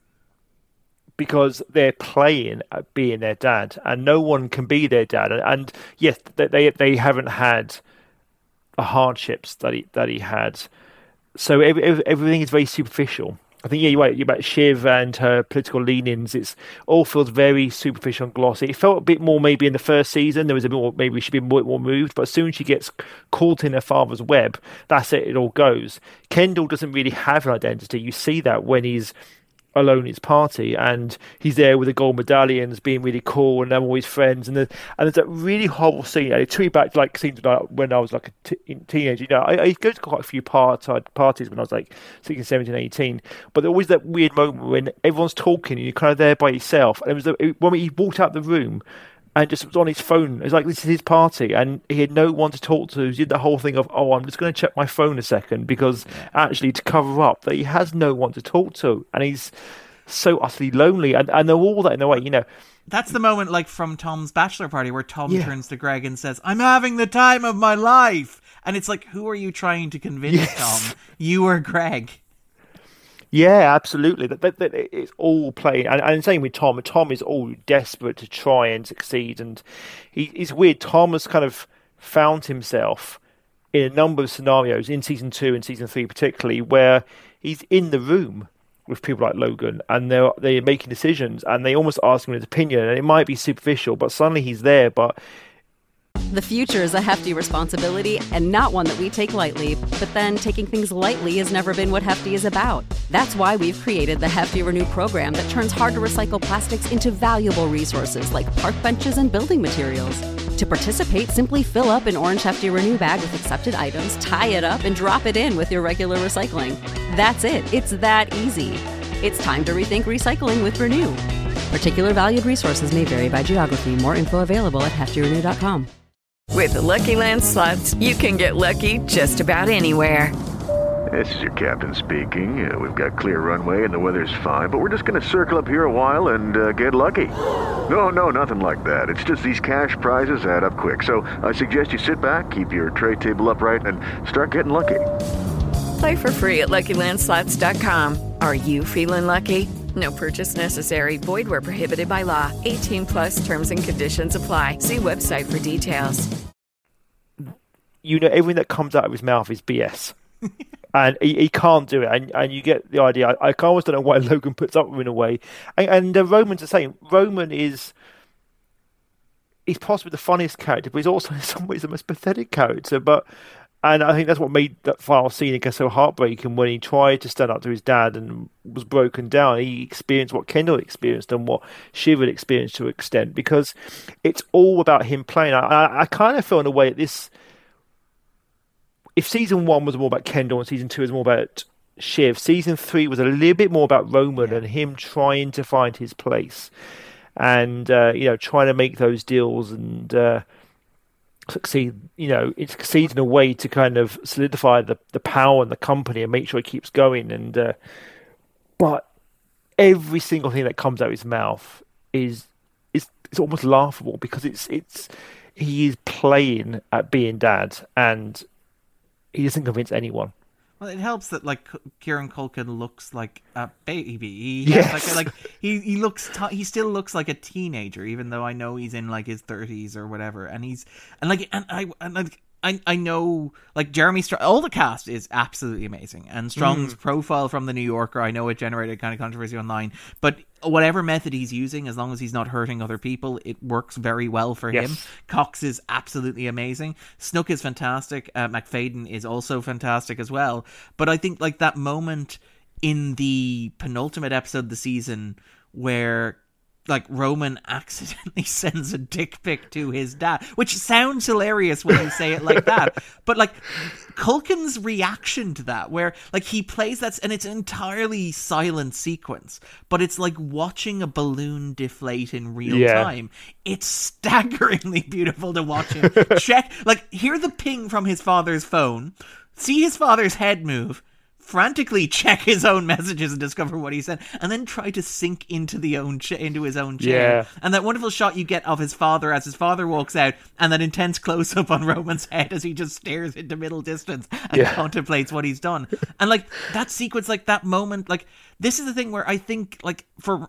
because they're playing at being their dad, and no one can be their dad. And, and yes, they they haven't had the hardships that he that he had, so every, every, everything is very superficial. I think yeah, you're right. You're about Shiv and her political leanings. It's all feels very superficial and glossy. It felt a bit more maybe in the first season. There was a bit more, maybe she'd be more, more moved. But as soon as she gets caught in her father's web, that's it. It all goes. Kendall doesn't really have an identity. You see that when he's alone at his party, and he's there with the gold medallions, being really cool, and they're always friends. And, the, and there's that really horrible scene. And it took me back to like scenes when I was like a t- teenager. You know, I, I go to quite a few part, parties when I was like sixteen, seventeen, eighteen. But there's always that weird moment when everyone's talking and you're kind of there by yourself. And it was the, when he walked out the room and just was on his phone. It was like, this is his party, and he had no one to talk to. He did the whole thing of, oh, I'm just going to check my phone a second, because actually to cover up that he has no one to talk to, and he's so utterly lonely, and, and they're all that in a way, you know. That's the moment, like, from Tom's bachelor party, where Tom yeah. turns to Greg and says, "I'm having the time of my life." And it's like, who are you trying to convince, yes. Tom? You or Greg? Yeah, absolutely. That, that, that it's all playing, and, and same with Tom. Tom is all desperate to try and succeed, and he, it's weird. Tom has kind of found himself in a number of scenarios in season two and season three, particularly, where he's in the room with people like Logan, and they're they're making decisions, and they almost ask him his opinion, and it might be superficial, but suddenly he's there. But the future is a hefty responsibility, and not one that we take lightly. But then taking things lightly has never been what Hefty is about. That's why we've created the Hefty Renew program that turns hard-to-recycle plastics into valuable resources like park benches and building materials. To participate, simply fill up an orange Hefty Renew bag with accepted items, tie it up, and drop it in with your regular recycling. That's it. It's that easy. It's time to rethink recycling with Renew. Particular valued resources may vary by geography. More info available at hefty renew dot com. With the Lucky Land Slots, you can get lucky just about anywhere. This is your captain speaking. Uh, we've got clear runway and the weather's fine, but we're just going to circle up here a while and uh, get lucky. No, no, nothing like that. It's just these cash prizes add up quick. So I suggest you sit back, keep your tray table upright, and start getting lucky. Play for free at lucky land slots dot com. Are you feeling lucky? No purchase necessary. Void where prohibited by law. eighteen plus terms and conditions apply. See website for details. You know, everything that comes out of his mouth is B S. And he, he can't do it. And, and you get the idea. I, I almost don't know why Logan puts up with him in a way. And, and uh, Roman's the same. Roman is... He's possibly the funniest character, but he's also in some ways the most pathetic character. But... And I think that's what made that final scene again so heartbreaking, when he tried to stand up to his dad and was broken down. He experienced what Kendall experienced and what Shiv had experienced to an extent, because it's all about him playing. I, I, I kind of feel in a way that this, if season one was more about Kendall and season two was more about Shiv, season three was a little bit more about Roman and him trying to find his place and, uh, you know, trying to make those deals and... Uh, succeed, you know, it succeeds in a way to kind of solidify the, the power and the company and make sure it keeps going. And uh, but every single thing that comes out of his mouth is is it's almost laughable, because it's it's he is playing at being dad, and he doesn't convince anyone. Well, it helps that like Kieran Culkin looks like a baby. He yes. like, like he he looks t- he still looks like a teenager, even though I know he's in like his thirties or whatever. And he's and like and I and like I I know, like, Jeremy Strong, all the cast is absolutely amazing. And Strong's mm. profile from The New Yorker, I know it generated kind of controversy online, but whatever method he's using, as long as he's not hurting other people, it works very well for yes. him. Cox is absolutely amazing. Snook is fantastic. Uh, McFadden is also fantastic as well. But I think, like, that moment in the penultimate episode of the season where, like, Roman accidentally sends a dick pic to his dad, which sounds hilarious when you say it like that, but, like, Culkin's reaction to that, where, like, he plays that, and it's an entirely silent sequence, but it's like watching a balloon deflate in real yeah. time. It's staggeringly beautiful to watch him check, like, hear the ping from his father's phone, see his father's head move, frantically check his own messages and discover what he said, and then try to sink into the own cha- into his own chair. Yeah. And that wonderful shot you get of his father as his father walks out, and that intense close up on Roman's head as he just stares into middle distance and yeah. contemplates what he's done. And, like, that sequence, like, that moment, like, this is the thing where I think, like, for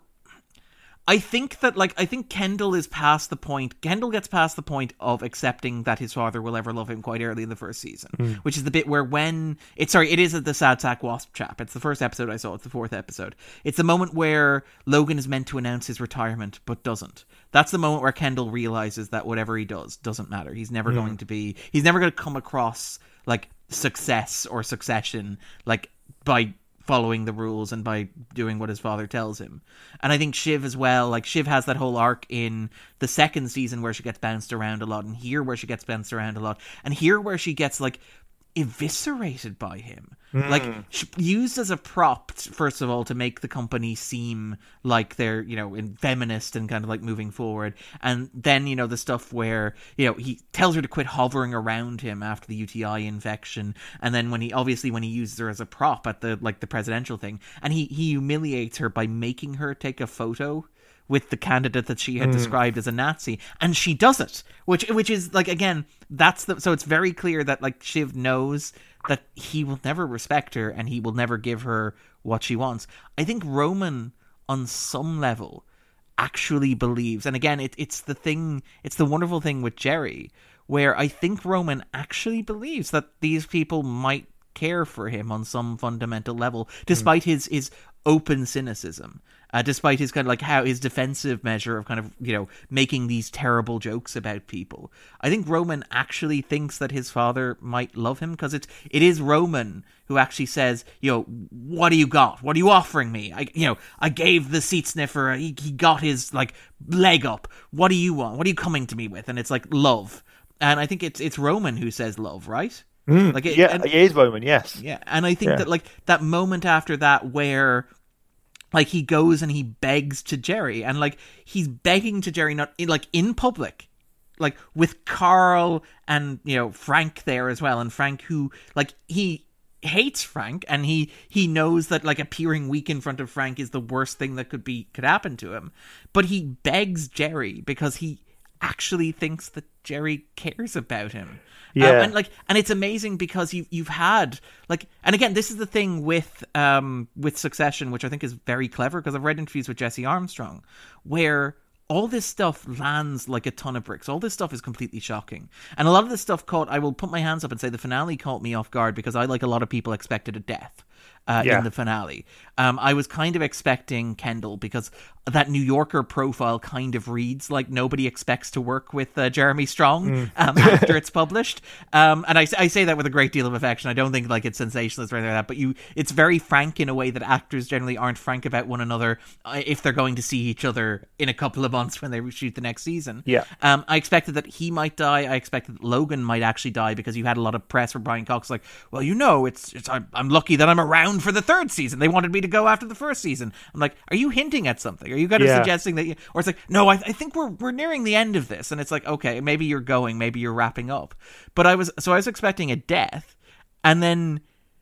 I think that, like, I think Kendall is past the point, Kendall gets past the point of accepting that his father will ever love him quite early in the first season, mm. which is the bit where when, it's, sorry, it is the Sad Sack Wasp chap, it's the first episode I saw, it's the fourth episode. It's the moment where Logan is meant to announce his retirement, but doesn't. That's the moment where Kendall realizes that whatever he does doesn't matter. He's never mm. going to be, he's never going to come across, like, success or succession, like, by following the rules and by doing what his father tells him. And I think Shiv as well, like, Shiv has that whole arc in the second season where she gets bounced around a lot, and here where she gets bounced around a lot, and here where she gets, like, eviscerated by him. Mm. Like, used as a prop, first of all, to make the company seem like they're, you know, in feminist and kind of, like, moving forward. And then, you know, the stuff where, you know, he tells her to quit hovering around him after the U T I infection. And then when he, obviously, when he uses her as a prop at the, like, the presidential thing, and he, he humiliates her by making her take a photo with the candidate that she had mm. described as a Nazi, and she does it, which which is, like, again, that's the, so it's very clear that, like, Shiv knows that he will never respect her and he will never give her what she wants. I think Roman, on some level, actually believes, and again, it, it's the thing, it's the wonderful thing with Jerry, where I think Roman actually believes that these people might care for him on some fundamental level, despite mm. his his open cynicism, uh, despite his kind of, like, how his defensive measure of kind of, you know, making these terrible jokes about people. I think Roman actually thinks that his father might love him, because it's it is Roman who actually says, you know, what do you got? What are you offering me? I, you know, I gave the seat sniffer, he, he got his, like, leg up. What do you want? What are you coming to me with? And it's like, love. And I think it's it's Roman who says love, right? Mm, like it, yeah, and, it is Roman, yes. Yeah, and I think yeah. that, like, that moment after that where, like, he goes and he begs to Jerry, and, like, he's begging to Jerry, not in, like, in public, like, with Carl and, you know, Frank there as well, and Frank who, like, he hates Frank, and he he knows that, like, appearing weak in front of Frank is the worst thing that could be could happen to him, but he begs Jerry because he actually thinks that Jerry cares about him. Yeah. Um, and like, and it's amazing because you you've had, like, and again, this is the thing with um with Succession, which I think is very clever, because I've read interviews with Jesse Armstrong where all this stuff lands like a ton of bricks. All this stuff is completely shocking, and a lot of this stuff caught. I will put my hands up and say the finale caught me off guard, because I, like a lot of people, expected a death uh, yeah. in the finale. Um, I was kind of expecting Kendall, because that New Yorker profile kind of reads like nobody expects to work with uh, Jeremy Strong mm. um, after it's published. Um, and I, I say that with a great deal of affection. I don't think, like, it's sensationalist or anything like that, but you, it's very frank in a way that actors generally aren't frank about one another uh, if they're going to see each other in a couple of months when they shoot the next season. Yeah. Um, I expected that he might die. I expected that Logan might actually die, because you had a lot of press for Brian Cox, like, well, you know, it's, it's I'm, I'm lucky that I'm around for the third season. They wanted me to go after the first season. I'm like, are you hinting at something? Are you kind of yeah. suggesting that you, or it's like, no, I, I think we're we're nearing the end of this, and it's like, okay, maybe you're going, maybe you're wrapping up. But I was so I was expecting a death, and then,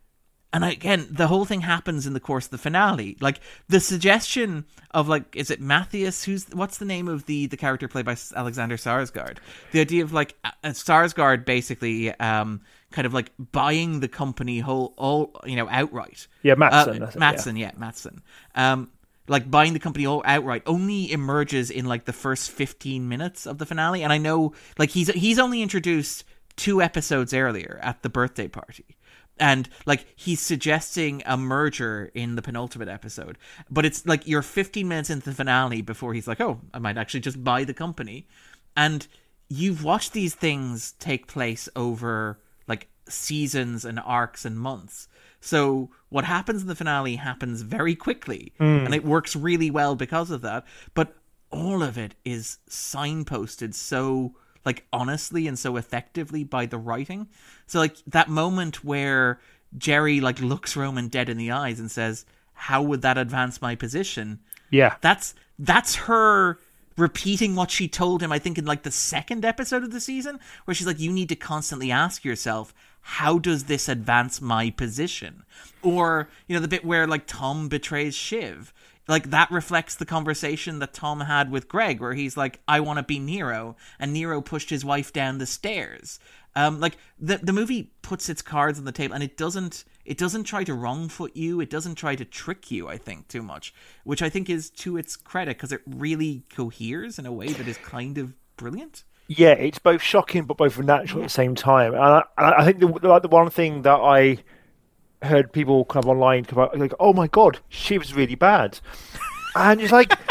and again, the whole thing happens in the course of the finale. Like, the suggestion of, like, is it Matthias? Who's what's the name of the the character played by Alexander Skarsgård? The idea of, like, uh, Skarsgård basically um kind of, like, buying the company whole all you know outright. Yeah, Mattson. Uh, Mattson, yeah, yeah Mattson. Um. Like, buying the company all outright only emerges in, like, the first fifteen minutes of the finale. And I know, like, he's he's only introduced two episodes earlier at the birthday party. And, like, he's suggesting a merger in the penultimate episode. But it's, like, you're fifteen minutes into the finale before he's like, oh, I might actually just buy the company. And you've watched these things take place over, like, seasons and arcs and months. So what happens in the finale happens very quickly. Mm. And it works really well because of that. But all of it is signposted so... like honestly and so effectively by the writing. So like that moment where Jerry like looks Roman dead in the eyes and says, how would that advance my position? Yeah. That's that's her repeating what she told him, I think in like the second episode of the season, where she's like, you need to constantly ask yourself, how does this advance my position? Or, you know, the bit where like Tom betrays Shiv. Like, that reflects the conversation that Tom had with Greg, where he's like, I want to be Nero, and Nero pushed his wife down the stairs. Um, like, the the movie puts its cards on the table, and it doesn't it doesn't try to wrong-foot you, it doesn't try to trick you, I think, too much, which I think is to its credit, because it really coheres in a way that is kind of brilliant. Yeah, it's both shocking, but both natural yeah. at the same time. And I, I think the, like, the one thing that I... heard people kind of online come out like, oh my god, she was really bad. And it's like,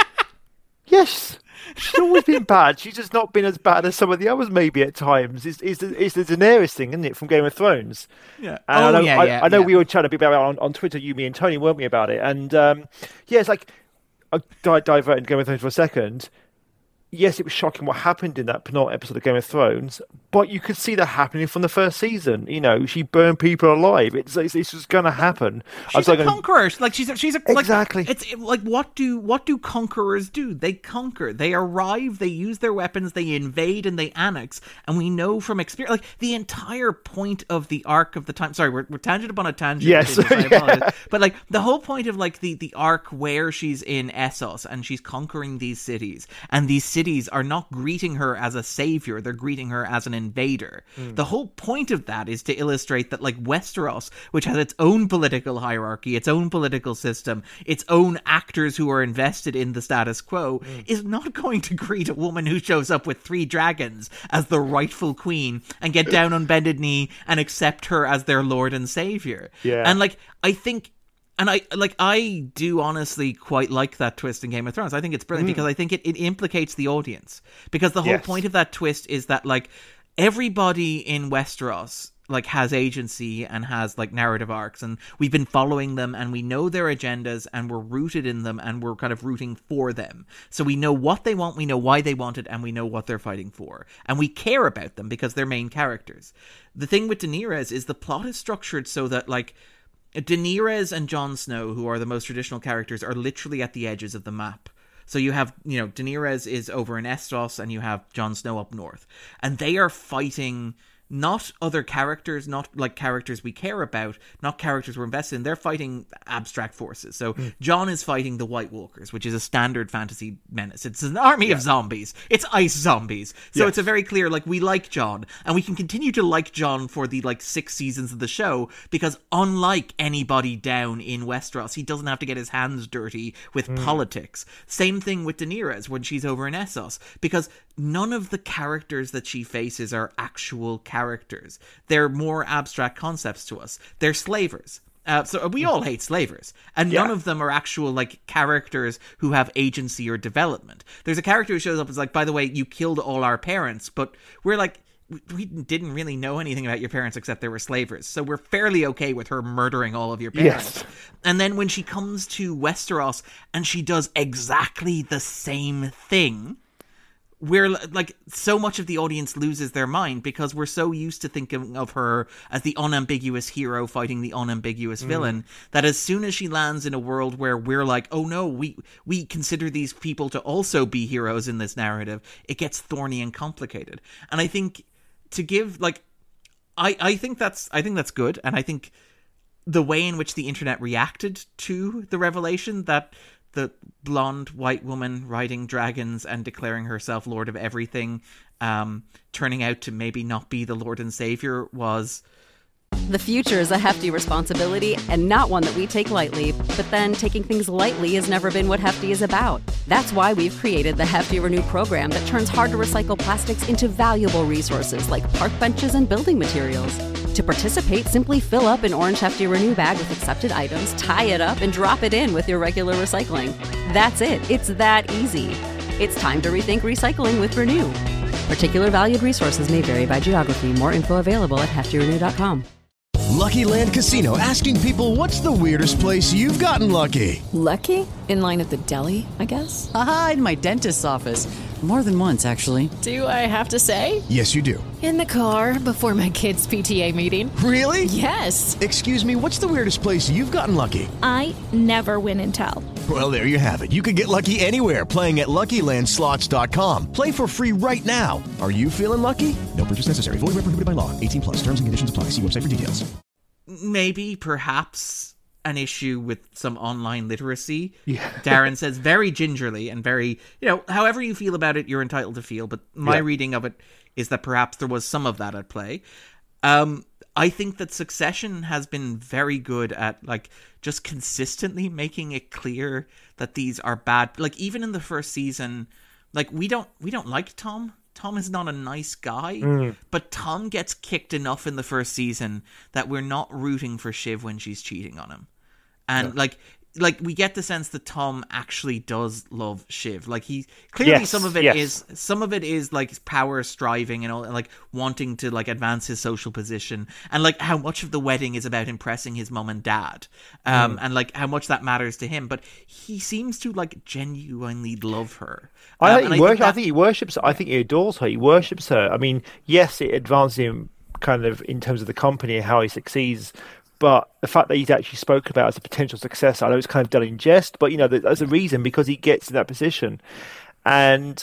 yes, she's always been bad. She's just not been as bad as some of the others maybe at times. It's, it's, the, it's the Daenerys thing, isn't it, from Game of Thrones? Yeah. And oh, I know, yeah, I, yeah, I know yeah. we were chatting a bit about it on, on Twitter, you, me and Tony, weren't we, about it? And um, yeah, it's like, I di- diverted Game of Thrones for a second. Yes, it was shocking what happened in that penultimate episode of Game of Thrones, but you could see that happening from the first season. You know, she burned people alive. It's it's, it's just going to happen. She's a like, conqueror. Like she's a, she's a, exactly. Like, it's like what do what do conquerors do? They conquer. They arrive. They use their weapons. They invade and they annex. And we know from experience, like the entire point of the arc of the time. Sorry, we're we're tangent upon a tangent. Yes, yeah. But like the whole point of like the the arc where she's in Essos and she's conquering these cities, and these cities are not greeting her as a savior, they're greeting her as an invader. Mm. The whole point of that is to illustrate that like Westeros, which has its own political hierarchy, its own political system, its own actors who are invested in the status quo, mm. is not going to greet a woman who shows up with three dragons as the rightful queen and get down on bended knee and accept her as their lord and savior. Yeah. And like, I think And I like I do honestly quite like that twist in Game of Thrones. I think it's brilliant mm. because I think it, it implicates the audience. Because the whole yes. point of that twist is that like everybody in Westeros like has agency and has like narrative arcs, and we've been following them and we know their agendas and we're rooted in them and we're kind of rooting for them. So we know what they want, we know why they want it, and we know what they're fighting for. And we care about them because they're main characters. The thing with Daenerys is the plot is structured so that like Daenerys and Jon Snow, who are the most traditional characters, are literally at the edges of the map. So you have, you know, Daenerys is over in Essos and you have Jon Snow up north. And they are fighting not other characters, not like characters we care about, not characters we're invested in. They're fighting abstract forces. So mm. Jon is fighting the White Walkers, which is a standard fantasy menace. It's an army yeah. of zombies. It's ice zombies. So yes. it's a very clear, like, we like Jon, and we can continue to like Jon for the, like, six seasons of the show, because unlike anybody down in Westeros, he doesn't have to get his hands dirty with mm. politics. Same thing with Daenerys when she's over in Essos, because none of the characters that she faces are actual characters. Characters. They're more abstract concepts to us. They're slavers. Uh, so we all hate slavers. And yeah. none of them are actual, like, characters who have agency or development. There's a character who shows up and is like, by the way, you killed all our parents. But we're like, we didn't really know anything about your parents except they were slavers. So we're fairly okay with her murdering all of your parents. Yes. And then when she comes to Westeros and she does exactly the same thing, we're like, so much of the audience loses their mind because we're so used to thinking of her as the unambiguous hero fighting the unambiguous mm. villain that as soon as she lands in a world where we're like, oh no, we we consider these people to also be heroes in this narrative, it gets thorny and complicated. And I think to give like I I think that's I think that's good, and I think the way in which the internet reacted to the revelation that the blonde white woman riding dragons and declaring herself Lord of everything, um, turning out to maybe not be the Lord and Savior was The future is a hefty responsibility and not one that we take lightly, but then taking things lightly has never been what Hefty is about. That's why we've created the Hefty Renew program that turns hard-to-recycle plastics into valuable resources like park benches and building materials. To participate, simply fill up an orange Hefty Renew bag with accepted items, tie it up, and drop it in with your regular recycling. That's it. It's that easy. It's time to rethink recycling with Renew. Particular valued resources may vary by geography. More info available at hefty renew dot com. Lucky Land Casino, asking people, what's the weirdest place you've gotten lucky? Lucky? In line at the deli, I guess? Aha, in my dentist's office. More than once, actually. Do I have to say? Yes, you do. In the car before my kids' P T A meeting. Really? Yes. Excuse me, what's the weirdest place you've gotten lucky? I never win and tell. Well, there you have it. You can get lucky anywhere, playing at Lucky Land Slots dot com. Play for free right now. Are you feeling lucky? No purchase necessary. Void where prohibited by law. eighteen plus. Terms and conditions apply. See website for details. Maybe, perhaps, an issue with some online literacy. Yeah. Darren says very gingerly and very, you know, however you feel about it, you're entitled to feel. But my Yeah. reading of it is that perhaps there was some of that at play. Um, I think that Succession has been very good at, like, just consistently making it clear that these are bad. Like, even in the first season, like, we don't we don't like Tom. Tom is not a nice guy, Mm. but Tom gets kicked enough in the first season that we're not rooting for Shiv when she's cheating on him. And, Yeah. like, like we get the sense that Tom actually does love Shiv. Like, he clearly Yes, some of it yes. is some of it is like power striving and all, and like wanting to like advance his social position, and like how much of the wedding is about impressing his mum and dad, um, Mm. and like how much that matters to him. But he seems to like genuinely love her. I, Um, think and he I wor- think I that- think he worships her. I think he adores her. He worships her. I mean, yes, it advances him kind of in terms of the company and how he succeeds. But the fact that he's actually spoken about as a potential successor, I know it's kind of done in jest, but you know, there's a reason because he gets in that position. And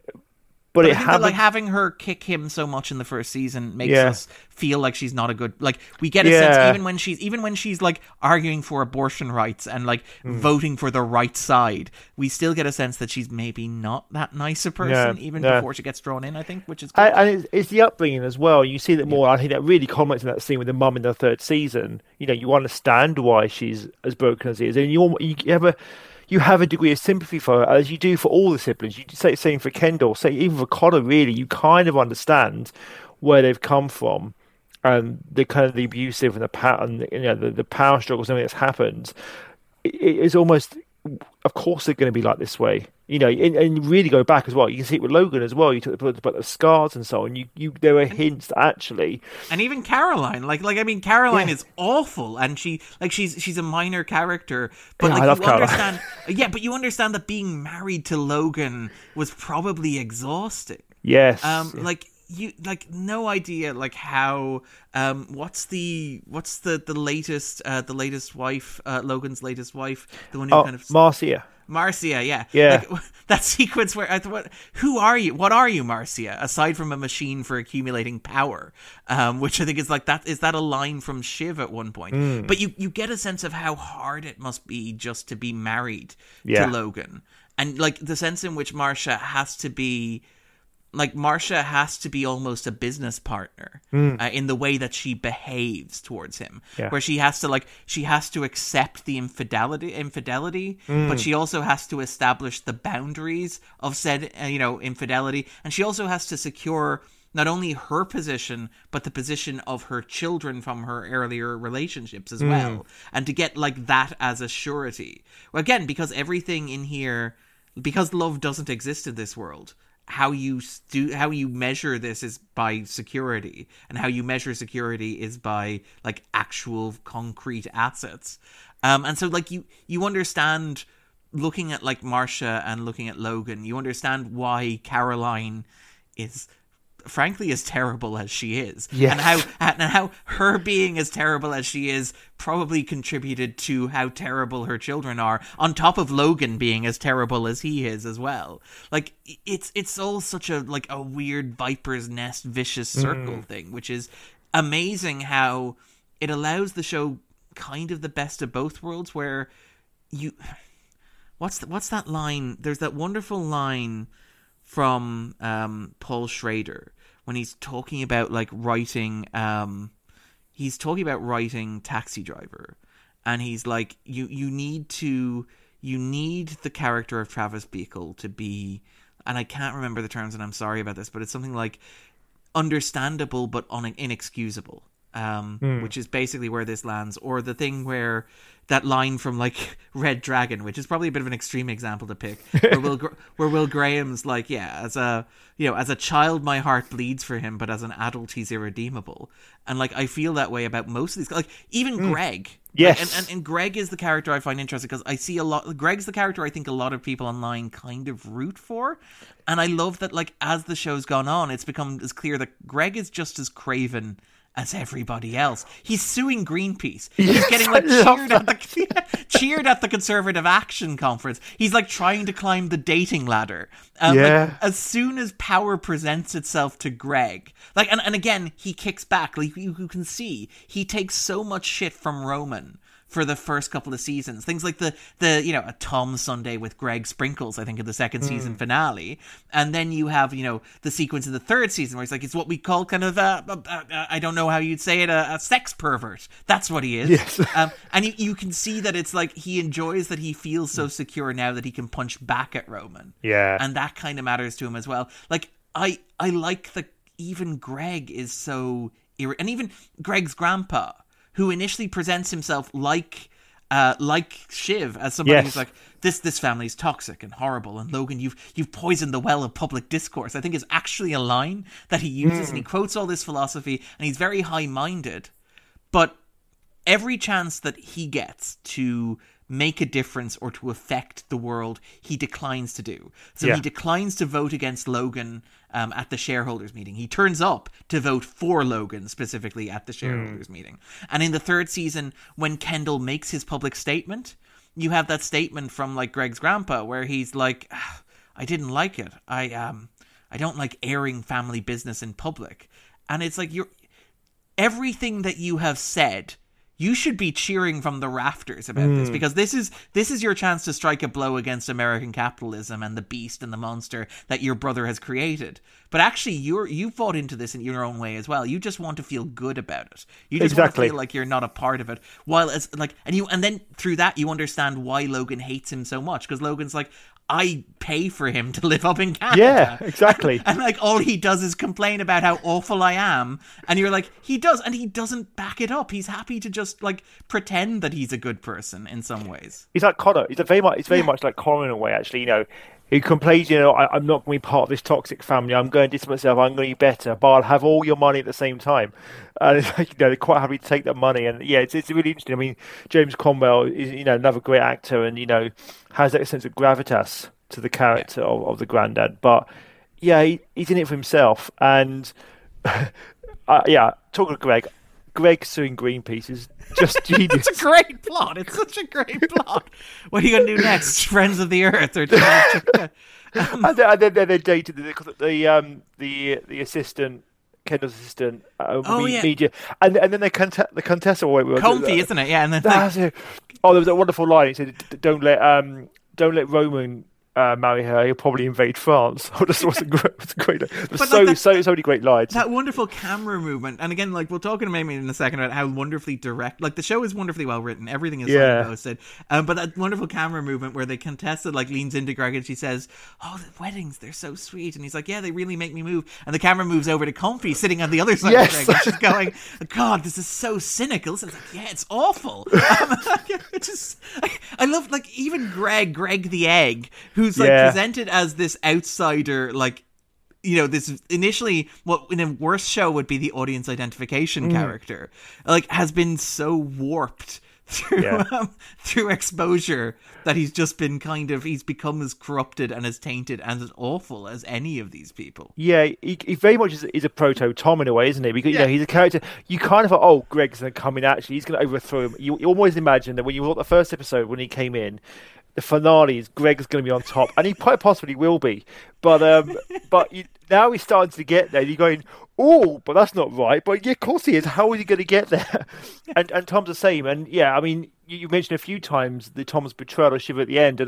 but, But it I think that, haven't. like having her kick him so much in the first season makes Yeah. us feel like she's not a good. Like we get a Yeah. sense even when she's even when she's like arguing for abortion rights and like Mm. voting for the right side, we still get a sense that she's maybe not that nice a person Yeah, even yeah. before she gets drawn in. I think, which is good. And, and it's, it's the upbringing as well. You see that more. I think that really comments in that scene with the mum in the third season. You know, you understand why she's as broken as she is, and you you have a you have a degree of sympathy for her, as you do for all the siblings. You say same for Kendall, say even for Connor. Really, you kind of understand where they've come from and the kind of the abusive and the power, and you know the, the power struggles and everything that's happened. It, it is almost. Of course they're going to be like this way, you know, and, and really go back as well. You can see it with Logan as well. You talked about, about the scars and so on. You, you, there are hints that actually, And even Caroline, like, like I mean, Caroline Yeah. is awful, and she, like, she's she's a minor character, but Yeah, like I love you Caroline. understand, yeah, but you understand that being married to Logan was probably exhausting. yes, Um, yeah. like you, like no idea, like how, um, what's the what's the the latest, uh, the latest wife, uh, Logan's latest wife, the one who oh, kind of Marcia. Marcia, yeah, Yeah. Like, that sequence where, I what, who are you? What are you, Marcia? Aside from a machine for accumulating power, um, which I think is like that. Is that a line from Shiv at one point? Mm. But you you get a sense of how hard it must be just to be married Yeah. to Logan, and like the sense in which Marcia has to be. Like, Marcia has to be almost a business partner Mm. uh, in the way that she behaves towards him. Yeah. Where she has to, like, she has to accept the infidelity, infidelity, Mm. but she also has to establish the boundaries of said, uh, you know, infidelity. And she also has to secure not only her position, but the position of her children from her earlier relationships as Mm. well. And to get, like, that as a surety. Well, again, because everything in here, because love doesn't exist in this world, how you do how you measure this is by security, and how you measure security is by like actual concrete assets. Um, and so like you you understand, looking at like Marcia and looking at Logan, you understand why Caroline is frankly as terrible as she is. Yes. And how and how her being as terrible as she is probably contributed to how terrible her children are, on top of Logan being as terrible as he is as well. Like it's it's all such a like a weird viper's nest vicious circle Mm. thing, which is amazing how it allows the show kind of the best of both worlds, where you what's the, what's that line? There's that wonderful line from um, Paul Schrader when he's talking about like writing. Um, he's talking about writing Taxi Driver, and he's like, you you need to you need the character of Travis Bickle to be, and I can't remember the terms, and I'm sorry about this, but it's something like understandable but un- inexcusable. Um, mm. Which is basically where this lands, or the thing where that line from like Red Dragon, which is probably a bit of an extreme example to pick, where Will where Will Graham's like, yeah, as a you know, as a child my heart bleeds for him, but as an adult he's irredeemable. And like I feel that way about most of these, like even mm. Greg. Yes, like, and, and and Greg is the character I find interesting because I see a lot. Greg's the character I think a lot of people online kind of root for, and I love that. Like as the show's gone on, it's become as clear that Greg is just as craven as everybody else. He's suing Greenpeace. He's yes, getting like cheered at the cheered at the Conservative Action Conference. He's like trying to climb the dating ladder. Um, yeah. Like, as soon as power presents itself to Greg, like, and, and again, he kicks back. Like you, you can see, he takes so much shit from Roman for the first couple of seasons. Things like the, the you know, a Tom Sunday with Greg Sprinkles, I think, in the second mm. season finale. And then you have, you know, the sequence in the third season where it's like, it's what we call kind of, a, a, a, I don't know how you'd say it, a, a sex pervert. That's what he is. Yes. um, and you, you can see that it's like he enjoys that he feels so secure now that he can punch back at Roman. Yeah. And that kind of matters to him as well. Like, I, I like that even Greg is so... Ir- and even Greg's grandpa, who initially presents himself like uh, like Shiv as somebody yes. who's like, this this family's toxic and horrible, and Logan, you've you've poisoned the well of public discourse, I think is actually a line that he uses, mm. and he quotes all this philosophy, and he's very high-minded, but every chance that he gets to make a difference or to affect the world, he declines to do. So yeah. he declines to vote against Logan um, at the shareholders meeting. He turns up to vote for Logan specifically at the shareholders mm. meeting. And in the third season, when Kendall makes his public statement, you have that statement from like Greg's grandpa where he's like, I didn't like it. I um I don't like airing family business in public. And it's like, you're everything that you have said, you should be cheering from the rafters about mm. this, because this is this is your chance to strike a blow against American capitalism and the beast and the monster that your brother has created. But actually, you're you fought into this in your own way as well. You just want to feel good about it. You just exactly. want to feel like you're not a part of it. While it's like, and you and then through that you understand why Logan hates him so much, because Logan's like, I pay for him to live up in Canada. Yeah, exactly. And, and like all he does is complain about how awful I am. And you're like, he does, and he doesn't back it up. He's happy to just like pretend that he's a good person in some ways. He's like Connor. He's a very much. He's very yeah. much like Connor in a way. Actually, you know, he complains. You know, I, I'm not going to be part of this toxic family. I'm going to distance myself. I'm going to be better, but I'll have all your money at the same time. And it's like, you know, they're quite happy to take that money. And yeah, it's it's really interesting. I mean, James Cromwell is, you know, another great actor, and you know, has that sense of gravitas to the character yeah. of, of the granddad. But yeah, he, he's in it for himself. And uh, yeah, talking to Greg, Greg suing Greenpeace is just genius. It's a great plot. It's such a great plot. What are you going to do next? Friends of the Earth? Or um, and then, and then they dated the the, um, the the assistant, Kendall's assistant, uh, oh, yeah. media, and and then they contest the Contessa. Comfy, isn't it? Yeah, and then that's like... it. Oh, there was a wonderful line. He said, "Don't let um, don't let Roman." Uh, marry her, he'll probably invade France. Oh, this was a great, was a great There's so, like that, so, so many great lines. That wonderful camera movement. And again, like, we'll talk in maybe in a second about how wonderfully direct, like, the show is wonderfully well written. Everything is yeah. posted. Um, but that wonderful camera movement where the contestant, like, leans into Greg and she says, oh, the weddings, they're so sweet. And he's like, yeah, they really make me move. And the camera moves over to Comfy sitting on the other side yes. of Greg. And she's going, God, this is so cynical. So it's like, yeah, it's awful. Um, it just, I, I love, like, even Greg, Greg the Egg, who's, like, yeah. presented as this outsider, like, you know, this initially what in a worse show would be the audience identification mm. character, like, has been so warped through yeah. um, through exposure that he's just been kind of he's become as corrupted and as tainted and as awful as any of these people. Yeah, he, he very much is, is a proto Tom in a way, isn't he? Because yeah. you know, he's a character you kind of thought, oh, Greg's going to come in. Actually, he's going to overthrow him. You, you almost imagine that when you watch the first episode when he came in. The finale is Greg's going to be on top, and he quite possibly will be. But um, but you, now he's starting to get there. You're going, oh, but that's not right. But yeah, of course he is. How is he going to get there? and and Tom's the same. And yeah, I mean, you, you mentioned a few times the Tom's betrayal of Shiv at the end, and uh,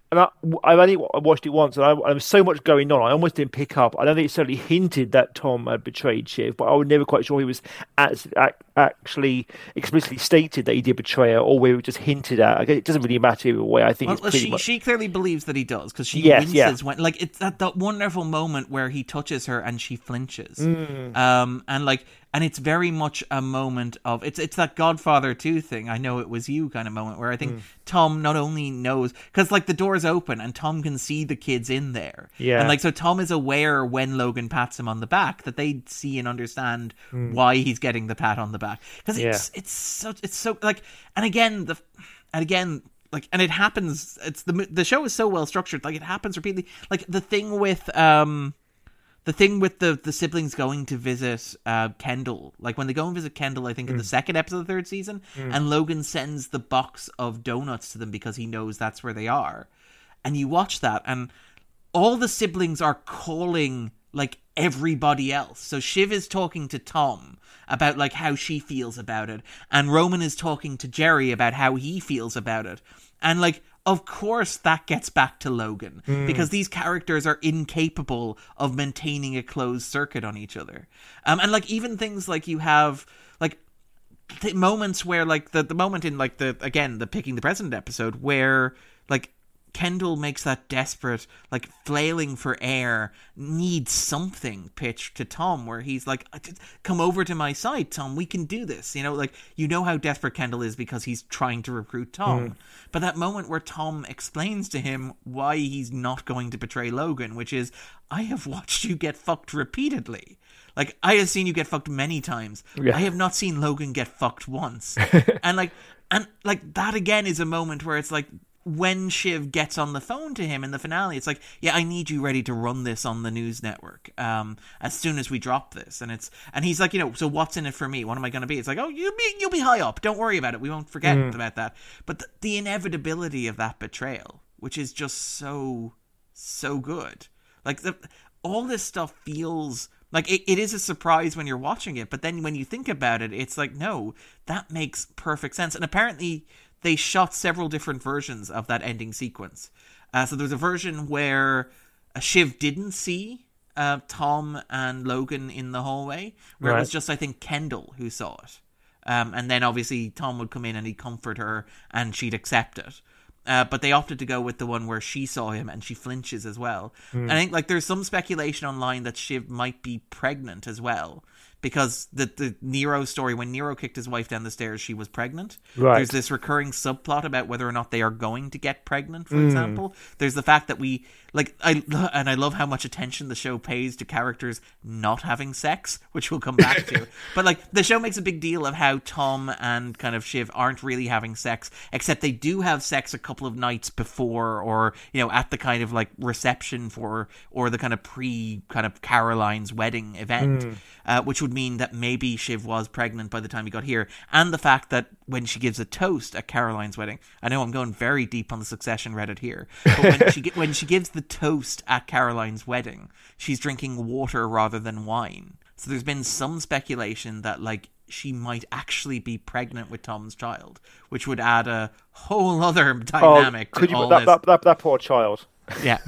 And I, I've only watched it once, and I, there was so much going on. I almost didn't pick up. I don't think it certainly hinted that Tom had betrayed Shiv, but I was never quite sure he was at, at, actually explicitly stated that he did betray her, or whether it was just hinted at. I guess it doesn't really matter either way. I think well, it's pretty she much... she clearly believes that he does because she yes, winces yeah. when like it's that, that wonderful moment where he touches her and she flinches, mm. um, and like. And it's very much a moment of it's it's that Godfather two thing. I know it was you kind of moment where I think mm. Tom not only knows because like the door's open and Tom can see the kids in there, yeah, and like so Tom is aware when Logan pats him on the back that they see and understand mm. why he's getting the pat on the back because it's yeah. it's so it's so like and again the and again like and it happens. It's the the show is so well structured. Like it happens repeatedly. Like the thing with um. The thing with the, the siblings going to visit uh, Kendall, like when they go and visit Kendall, I think mm. in the second episode of the third season, mm. and Logan sends the box of donuts to them because he knows that's where they are. And you watch that, and all the siblings are calling like everybody else. So Shiv is talking to Tom about like how she feels about it, and Roman is talking to Jerry about how he feels about it. And like, of course that gets back to Logan mm. because these characters are incapable of maintaining a closed circuit on each other. Um, and like even things like you have like th- moments where like the, the moment in like the, again, the Picking the President episode where like Kendall makes that desperate, like flailing for air, needs something pitch to Tom where he's like, come over to my side, Tom, we can do this. You know, like, you know how desperate Kendall is because he's trying to recruit Tom. Mm. But that moment where Tom explains to him why he's not going to betray Logan, which is, I have watched you get fucked repeatedly. Like, I have seen you get fucked many times. Yeah. I have not seen Logan get fucked once. and like, and like that again is a moment where it's like, when Shiv gets on the phone to him in the finale, it's like, yeah, I need you ready to run this on the news network um, as soon as we drop this. And it's and he's like, you know, so what's in it for me? What am I going to be? It's like, oh, you'll be you'll be high up. Don't worry about it. We won't forget mm. about that. But the, the inevitability of that betrayal, which is just so so good. Like the, all this stuff feels like it, it is a surprise when you're watching it, but then when you think about it, it's like, no, that makes perfect sense. And apparently they shot several different versions of that ending sequence. Uh, so there's a version where uh, Shiv didn't see uh, Tom and Logan in the hallway, where right. it was just, I think, Kendall who saw it. Um, and then obviously Tom would come in and he'd comfort her and she'd accept it. Uh, but they opted to go with the one where she saw him and she flinches as well. Mm. I think like there's some speculation online that Shiv might be pregnant as well. Because the, the Nero story, when Nero kicked his wife down the stairs, she was pregnant. Right. There's this recurring subplot about whether or not they are going to get pregnant, for mm. example. There's the fact that we, like, I and I love how much attention the show pays to characters not having sex, which we'll come back to. But, like, the show makes a big deal of how Tom and kind of Shiv aren't really having sex, except they do have sex a couple of nights before or, you know, at the kind of, like, reception for, or the kind of pre, kind of Caroline's wedding event, mm. uh, which would mean that maybe Shiv was pregnant by the time he got here, and the fact that when she gives a toast at Caroline's wedding, I know I'm going very deep on the Succession Reddit here, but when she when she gives the toast at Caroline's wedding, she's drinking water rather than wine. So there's been some speculation that like she might actually be pregnant with Tom's child, which would add a whole other dynamic oh, could to you, all that, this. That, that, that poor child. Yeah.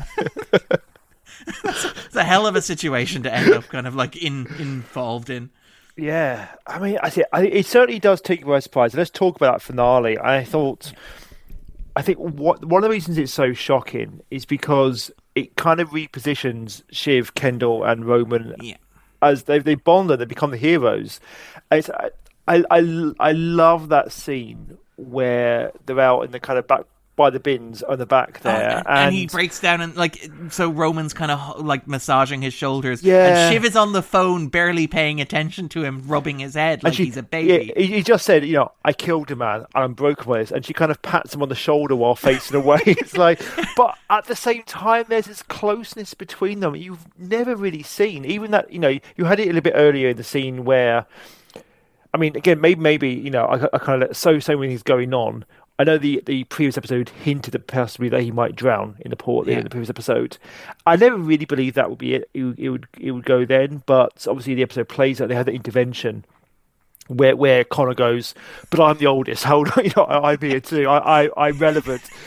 It's a hell of a situation to end up kind of like in involved in. Yeah, I mean, I, see, I it certainly does take you by surprise. Let's talk about that finale. I thought, I think what one of the reasons it's so shocking is because it kind of repositions Shiv, Kendall, and Roman yeah. as they they bond and they become the heroes. It's, I, I I I love that scene where they're out in the kind of back. By the bins on the back there, oh, and, and, and he breaks down and like so Roman's kind of like massaging his shoulders, yeah. and Shiv is on the phone, barely paying attention to him, rubbing his head like she, he's a baby. Yeah, he just said, you know, I killed a man and I'm broken by this, and she kind of pats him on the shoulder while facing away. It's like, but at the same time, there's this closeness between them you've never really seen. Even that, you know, you had it a little bit earlier in the scene where, I mean, again, maybe, maybe you know, I, I kind of let so so many things going on. I know the, the previous episode hinted at possibly that he might drown in the port yeah. in the previous episode. I never really believed that would be it. It, it would it would go then, but obviously the episode plays out. They had that intervention where where Connor goes, but I'm the oldest. Hold on, you know, I'm here too. I, I I'm relevant.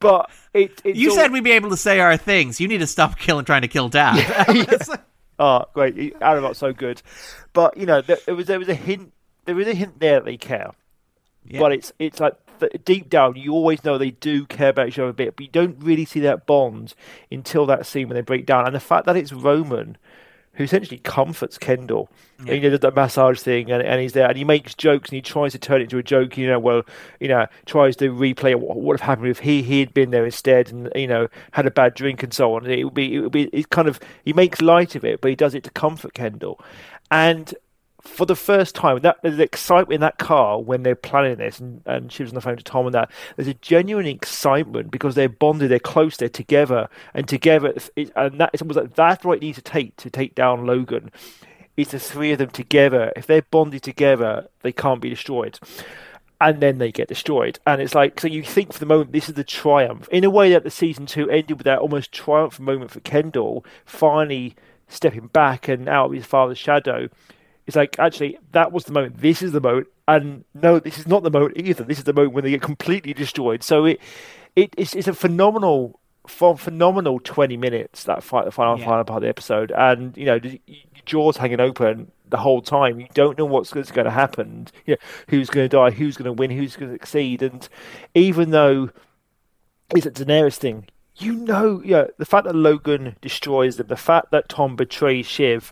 but it, it's you all... said we'd be able to say our things. You need to stop killing, trying to kill Dad. Yeah. Oh, great! Aragorn's so good, but you know there, there was there was a hint. There is a hint there that they care, yeah. but it's it's like deep down you always know they do care about each other a bit, but you don't really see that bond until that scene when they break down. And the fact that it's Roman who essentially comforts Kendall, yeah. and, you know, does that massage thing, and, and he's there, and he makes jokes, and he tries to turn it into a joke. You know, well, you know, tries to replay what would have happened if he he had been there instead, and you know, had a bad drink and so on. It would be, it would be, it kind of, he makes light of it, but he does it to comfort Kendall, and for the first time, that there's excitement in that car when they're planning this, and, and she was on the phone to Tom and that. There's a genuine excitement because they're bonded, they're close, they're together, and together, it, and that it's almost like that's what it needs to take to take down Logan. It's the three of them together. If they're bonded together, they can't be destroyed. And then they get destroyed. And it's like, so you think for the moment, this is the triumph. In a way that the season two ended with that almost triumph moment for Kendall, finally stepping back and out of his father's shadow. It's like, actually, that was the moment. This is the moment. And no, this is not the moment either. This is the moment when they get completely destroyed. So it, it it's, it's a phenomenal, phenomenal twenty minutes, that fight, the final, yeah. final part of the episode. And, you know, your jaw's hanging open the whole time. You don't know what's going to happen. You know, who's going to die, who's going to win, who's going to succeed. And even though it's a Daenerys thing, you know, you know, the fact that Logan destroys them, the fact that Tom betrays Shiv.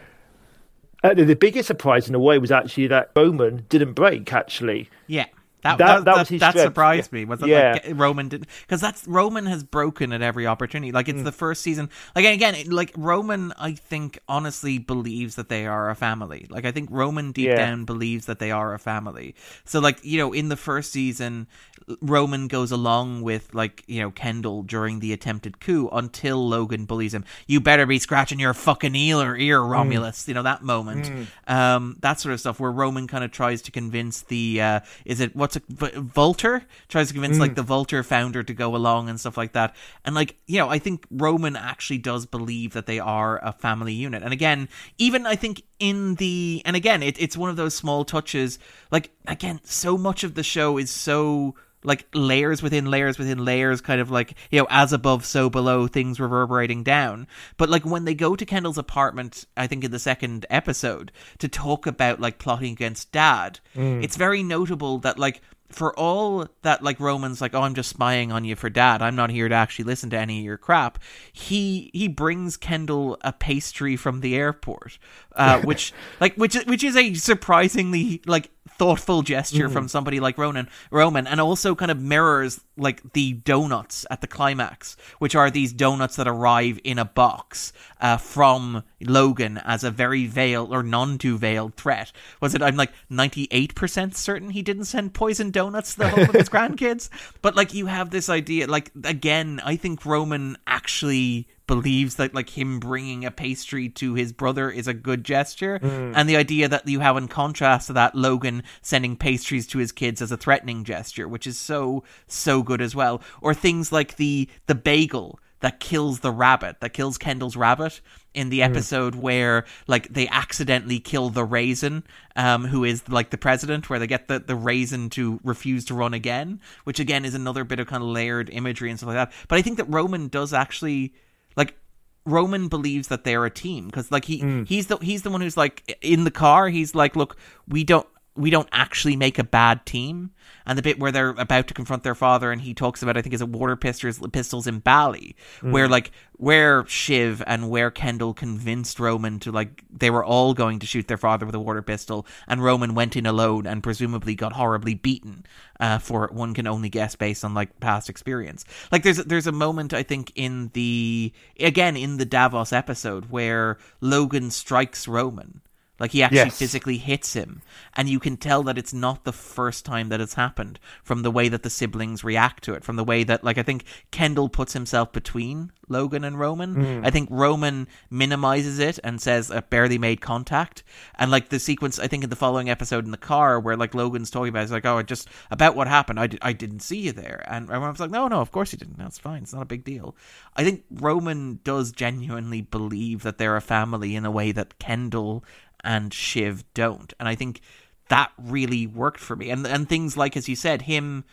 Uh, the, the biggest surprise in a way was actually that Roman didn't break, actually. Yeah. That that, that, that, that, that surprised yeah. me. Was that yeah. like Roman didn't, because that's Roman has broken at every opportunity. Like it's mm. the first season. Like again, it, like Roman, I think honestly believes that they are a family. Like I think Roman deep yeah. down believes that they are a family. So like you know, in the first season, Roman goes along with like you know Kendall during the attempted coup until Logan bullies him. You better be scratching your fucking ear, ear Romulus. Mm. You know that moment, mm. um, that sort of stuff where Roman kind of tries to convince the uh, is it what's a Vulture tries to convince mm. like the Vulture founder to go along and stuff like that. And like you know I think Roman actually does believe that they are a family unit. And again, even I think in the and again it, it's one of those small touches. Like again, so much of the show is so like layers within layers within layers, kind of like, you know, as above, so below, things reverberating down. But like when they go to Kendall's apartment, I think in the second episode, to talk about like plotting against Dad, mm. it's very notable that like, for all that, like, Roman's like, oh, I'm just spying on you for Dad, I'm not here to actually listen to any of your crap, he he brings Kendall a pastry from the airport, uh, which, like, which, which is a surprisingly, like, thoughtful gesture mm. from somebody like Ronan, Roman, and also kind of mirrors, like, the donuts at the climax, which are these donuts that arrive in a box uh, from Logan as a very veiled, or non-too-veiled threat. Was it, I'm, like, ninety-eight percent certain he didn't send poisoned donuts to the home of his grandkids? But, like, you have this idea, like, again, I think Roman actually believes that like him bringing a pastry to his brother is a good gesture, mm. and the idea that you have in contrast to that Logan sending pastries to his kids as a threatening gesture, which is so so good as well. Or things like the the bagel that kills the rabbit, that kills Kendall's rabbit in the episode mm. where like they accidentally kill the raisin, um, who is like the president, where they get the, the raisin to refuse to run again, which again is another bit of kind of layered imagery and stuff like that. But I think that Roman does actually, like, Roman believes that they're a team, because like he mm. he's the he's the one who's like in the car, he's like, look, we don't we don't actually make a bad team. And the bit where they're about to confront their father, and he talks about, I think, is it water pistols pistols in Bali, mm. where like where Shiv and where Kendall convinced Roman to, like, they were all going to shoot their father with a water pistol, and Roman went in alone and presumably got horribly beaten, uh, for one can only guess based on like past experience. Like there's there's a moment, I think, in the again in the Davos episode where Logan strikes Roman. Like, he actually yes. physically hits him. And you can tell that it's not the first time that it's happened, from the way that the siblings react to it, from the way that, like, I think Kendall puts himself between Logan and Roman. Mm. I think Roman minimizes it and says, I barely made contact. And, like, the sequence, I think, in the following episode in the car, where, like, Logan's talking about it, it's like, oh, just about what happened, I, did, I didn't see you there. And Roman's like, no, no, of course you didn't. That's fine. It's not a big deal. I think Roman does genuinely believe that they're a family in a way that Kendall and Shiv don't, and I think that really worked for me. And and things like, as you said, him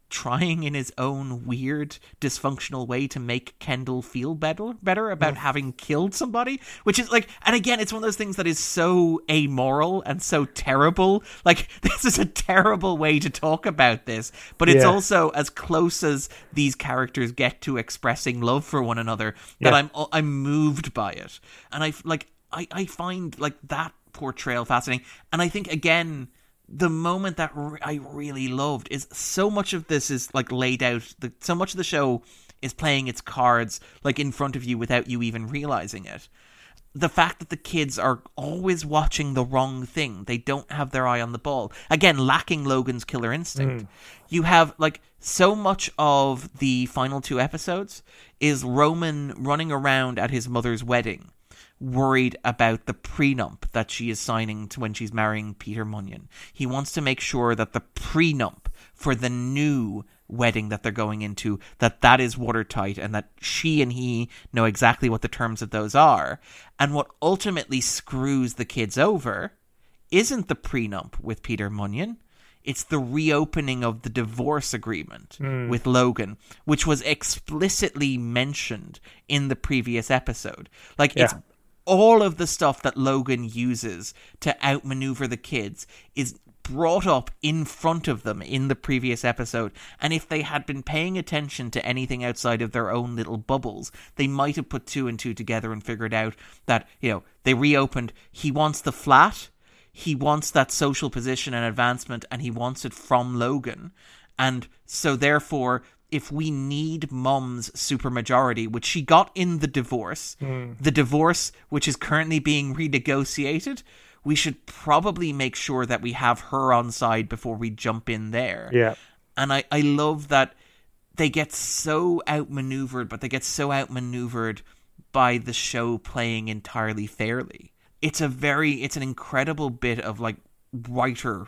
trying in his own weird, dysfunctional way to make Kendall feel better, better about yeah. having killed somebody, which is like, and again, it's one of those things that is so amoral and so terrible. Like, this is a terrible way to talk about this, but it's yeah. also as close as these characters get to expressing love for one another that yeah. I'm I'm moved by it, and I like I I find like that portrayal fascinating, and I think again. The moment that re- I really loved is so much of this is like laid out. The, so much of the show is playing its cards like in front of you without you even realizing it. The fact that the kids are always watching the wrong thing. They don't have their eye on the ball. Again, lacking Logan's killer instinct. Mm. You have like so much of the final two episodes is Roman running around at his mother's wedding, worried about the prenup that she is signing to when she's marrying Peter Munyon. He wants to make sure that the prenup for the new wedding that they're going into, that that is watertight and that she and he know exactly what the terms of those are. And what ultimately screws the kids over isn't the prenup with Peter Munyon. It's the reopening of the divorce agreement mm. with Logan, which was explicitly mentioned in the previous episode. Like, yeah. it's all of the stuff that Logan uses to outmaneuver the kids is brought up in front of them in the previous episode. And if they had been paying attention to anything outside of their own little bubbles, they might have put two and two together and figured out that, you know, they reopened. He wants the flat. He wants that social position and advancement, and he wants it from Logan. And so therefore, if we need Mom's supermajority, which she got in the divorce, mm. the divorce which is currently being renegotiated, we should probably make sure that we have her on side before we jump in there. Yeah. And I, I love that they get so outmaneuvered, but they get so outmaneuvered by the show playing entirely fairly. It's a very, it's an incredible bit of like writer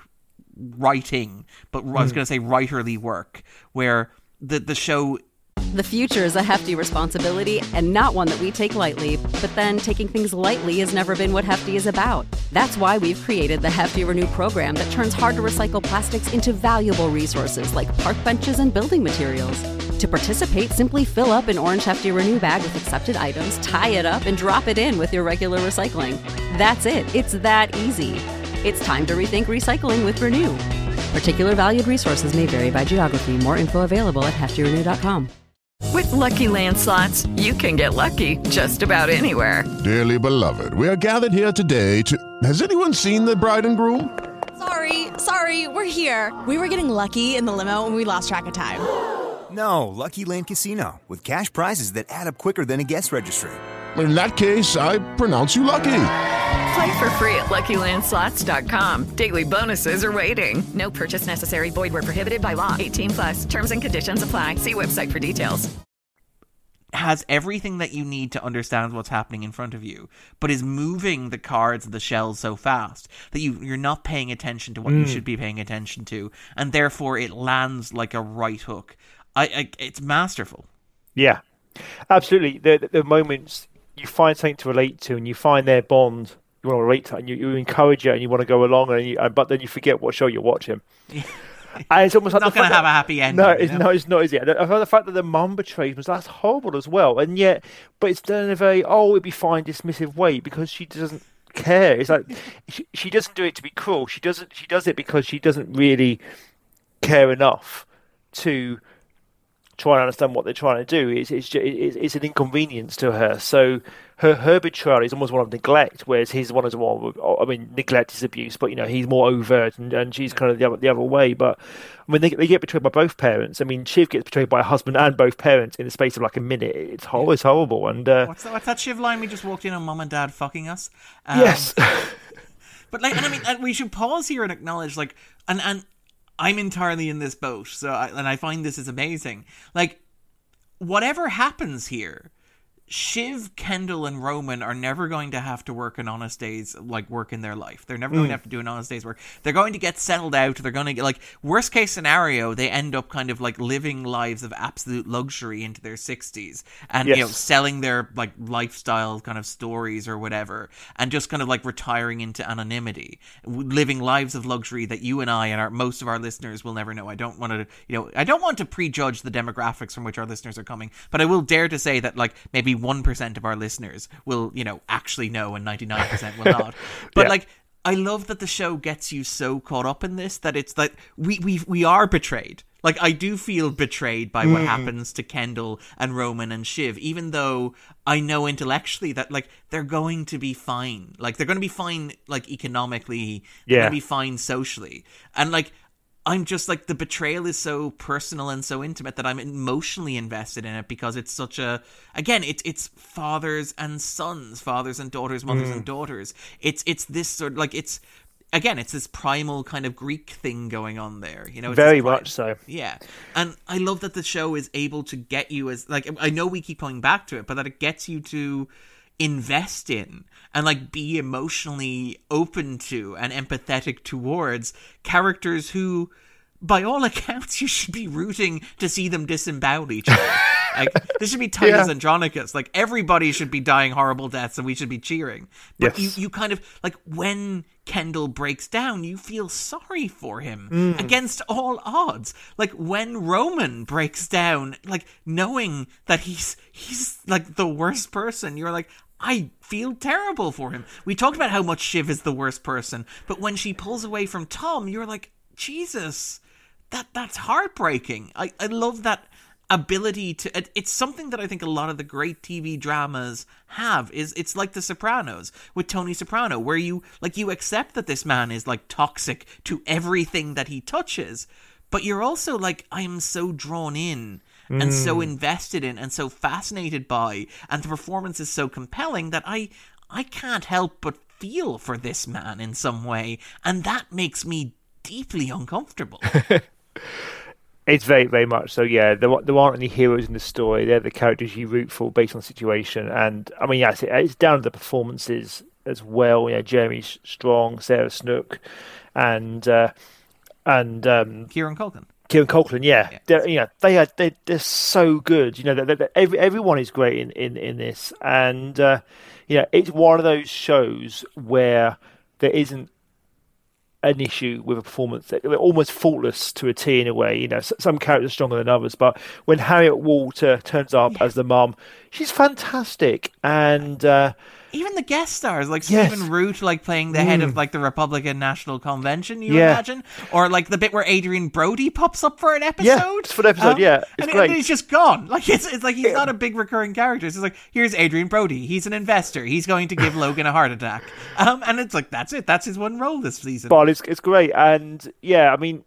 writing, but mm. I was going to say writerly work, where The the show... The future is a hefty responsibility and not one that we take lightly. But then taking things lightly has never been what Hefty is about. That's why we've created the Hefty Renew program that turns hard-to-recycle plastics into valuable resources like park benches and building materials. To participate, simply fill up an orange Hefty Renew bag with accepted items, tie it up, and drop it in with your regular recycling. That's it. It's that easy. It's time to rethink recycling with Renew. Particular valued resources may vary by geography. More info available at hefty renew dot com. With Lucky Land Slots, you can get lucky just about anywhere. Dearly beloved, we are gathered here today to... Has anyone seen the bride and groom? Sorry, sorry, we're here. We were getting lucky in the limo and we lost track of time. No, Lucky Land Casino, with cash prizes that add up quicker than a guest registry. In that case, I pronounce you lucky. Play for free at lucky land slots dot com. Daily bonuses are waiting. No purchase necessary. Void where prohibited by law. eighteen plus. Terms and conditions apply. See website for details. Has everything that you need to understand what's happening in front of you, but is moving the cards and the shells so fast that you, you're not paying attention to what mm. you should be paying attention to, and therefore it lands like a right hook. I, I It's masterful. Yeah, absolutely. The, the, the moments you find something to relate to and you find their bond, you want to relate to it, and you, you encourage it and you want to go along, and you, but then you forget what show you're watching. And it's almost it's like not going to have a happy ending. No, it's, you know? no, it's not, is it? I the fact that the mum betrays was that's horrible as well, and yet, but it's done in a very oh, it'd be fine, dismissive way because she doesn't care. It's like she, she doesn't do it to be cruel. She doesn't. She does it because she doesn't really care enough to try and understand what they're trying to do. It's it's, just, it's it's an inconvenience to her. So her her betrayal is almost one of neglect, whereas his one is more. I mean, neglect is abuse, but you know he's more overt, and, and she's kind of the other the other way. But I mean, they they get betrayed by both parents. I mean, Shiv gets betrayed by her husband and both parents in the space of like a minute. It's horrible. It's horrible. And uh, what's that? What's that Shiv line we just walked in on? Mum and Dad fucking us. Um, yes. But like, and I mean, and we should pause here and acknowledge like, and and. I'm entirely in this boat, so I, and I find this is amazing. Like, whatever happens here, Shiv, Kendall, and Roman are never going to have to work an honest day's like work in their life. They're never mm. going to have to do an honest day's work. They're going to get settled out. They're going to get, like, worst case scenario, they end up kind of like living lives of absolute luxury into their sixties and yes. you know, selling their like lifestyle kind of stories or whatever, and just kind of like retiring into anonymity, living lives of luxury that you and I and our most of our listeners will never know. I don't want to, you know, I don't want to prejudge the demographics from which our listeners are coming, but I will dare to say that like maybe one percent of our listeners will, you know, actually know and ninety-nine percent will not. But yeah. like, I love that the show gets you so caught up in this that it's like we we we are betrayed. Like, I do feel betrayed by what mm. happens to Kendall and Roman and Shiv, even though I know intellectually that, like, they're going to be fine. Like, they're going to be fine, like, economically. They're yeah. going to be fine socially. And, like, I'm just like, the betrayal is so personal and so intimate that I'm emotionally invested in it, because it's such a, again, it's it's fathers and sons, fathers and daughters, mothers mm. and daughters. It's it's this sort of, like, it's, again, it's this primal kind of Greek thing going on there. You know, it's very much so. Yeah. And I love that the show is able to get you as, like, I know we keep coming back to it, but that it gets you to invest in and like be emotionally open to and empathetic towards characters who, by all accounts, you should be rooting to see them disembowel each other. Like, this should be Titus yeah. Andronicus. Like, everybody should be dying horrible deaths and we should be cheering. But yes. you, you kind of, like, when Kendall breaks down, you feel sorry for him mm. against all odds. Like, when Roman breaks down, like, knowing that he's, he's like, the worst person, you're like, I feel terrible for him. We talked about how much Shiv is the worst person, but when she pulls away from Tom, you're like, Jesus, that that's heartbreaking. I, I love that ability to, it, it's something that I think a lot of the great T V dramas have, is it's like The Sopranos with Tony Soprano, where you, like, you accept that this man is, like, toxic to everything that he touches, but you're also like, I am so drawn in and mm. so invested in and so fascinated by, and the performance is so compelling that I I can't help but feel for this man in some way, and that makes me deeply uncomfortable. It's very, very much so, yeah. There, there aren't any heroes in the story. They're the characters you root for based on the situation. And, I mean, yeah, it's, it's down to the performances as well. You know, Jeremy Strong, Sarah Snook, and uh, and um, Kieran Culkin. Kieran Culkin, yeah. yeah. They're, you know, they are, they're, they're so good. You know, they're, they're, every, everyone is great in, in, in this. And, uh, you know, it's one of those shows where there isn't an issue with a performance. They're almost faultless to a T in a way. You know, some characters are stronger than others, but when Harriet Walter turns up yeah. as the mum, she's fantastic. And uh, even the guest stars, like yes. Stephen Root, like playing the mm. head of like the Republican National Convention, you yeah. imagine, or like the bit where Adrian Brody pops up for an episode. Yeah, it's for an episode. Um, yeah, it's and, great. And he's just gone. Like it's it's like he's yeah. not a big recurring character. It's just like, here's Adrian Brody. He's an investor. He's going to give Logan a heart attack. Um, and it's like, that's it. That's his one role this season. But it's it's great, and yeah, I mean,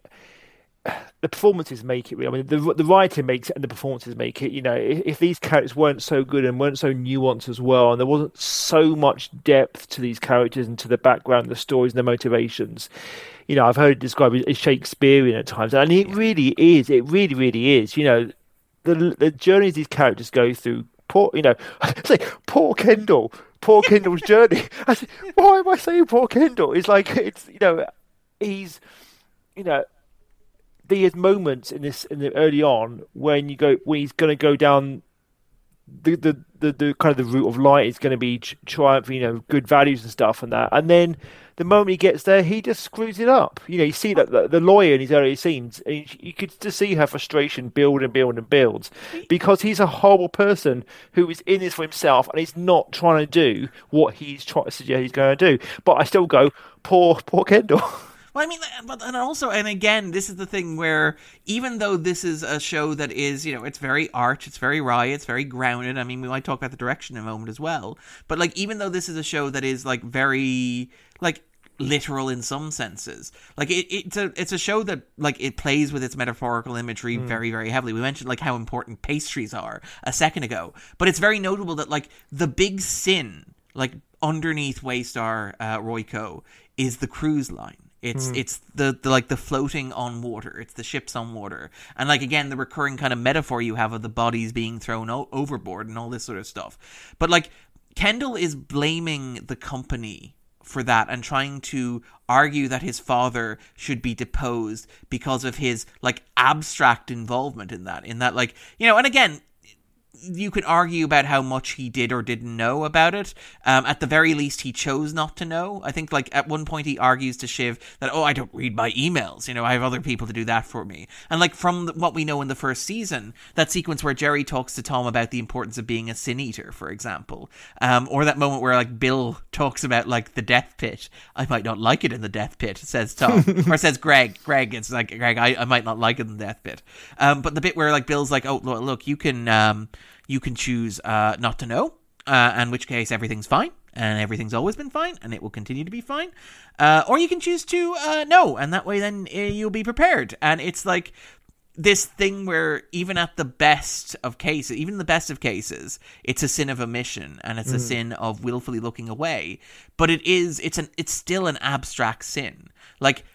the performances make it. I mean, the the writing makes it, and the performances make it. You know, if, if these characters weren't so good and weren't so nuanced as well, and there wasn't so much depth to these characters and to the background, the stories, and the motivations, you know, I've heard it described as Shakespearean at times, and it really is. It really, really is. You know, the the journeys these characters go through. Poor, you know, I say poor Kendall. Poor Kendall's journey. I say, why am I saying poor Kendall? It's like, it's, you know, he's, you know. There's moments in this in the early on when you go when he's going to go down the, the the the kind of the route of light is going to be triumph, you know, good values and stuff and that, and then the moment he gets there, he just screws it up. You know, you see that the, the lawyer in his early scenes, and you could just see her frustration build and build and build because he's a horrible person who is in this for himself and he's not trying to do what he's trying to suggest he's going to do. But I still go, poor poor Kendall. Well, I mean, but and also, and again, this is the thing where even though this is a show that is, you know, it's very arch, it's very wry, it's very grounded. I mean, we might talk about the direction in a moment as well. But like, even though this is a show that is like very like literal in some senses, like it, it's a it's a show that like it plays with its metaphorical imagery mm. very, very heavily. We mentioned like how important pastries are a second ago, but it's very notable that like the big sin, like underneath Waystar uh, Royco, is the cruise line. It's Mm. it's the, the like the floating on water. It's the ships on water. And like again, the recurring kind of metaphor you have of the bodies being thrown o- overboard and all this sort of stuff. But like Kendall is blaming the company for that and trying to argue that his father should be deposed because of his like abstract involvement in that. In that like, you know, and again, you could argue about how much he did or didn't know about it. Um, at the very least, he chose not to know. I think, like, at one point he argues to Shiv that, oh, I don't read my emails. You know, I have other people to do that for me. And, like, from the, what we know in the first season, that sequence where Jerry talks to Tom about the importance of being a sin eater, for example. Um, or that moment where, like, Bill talks about, like, the death pit. I might not like it in the death pit, says Tom. Or says Greg. Greg, it's like, Greg, I, I might not like it in the death pit. Um, but the bit where, like, Bill's like, oh, look, you can... Um, You can choose uh, not to know, uh, in which case everything's fine, and everything's always been fine, and it will continue to be fine. Uh, or you can choose to uh, know, and that way then uh, you'll be prepared. And it's like this thing where even at the best of cases, even the best of cases, it's a sin of omission, and it's mm. a sin of willfully looking away. But it is, it's an, it's still an abstract sin. Like,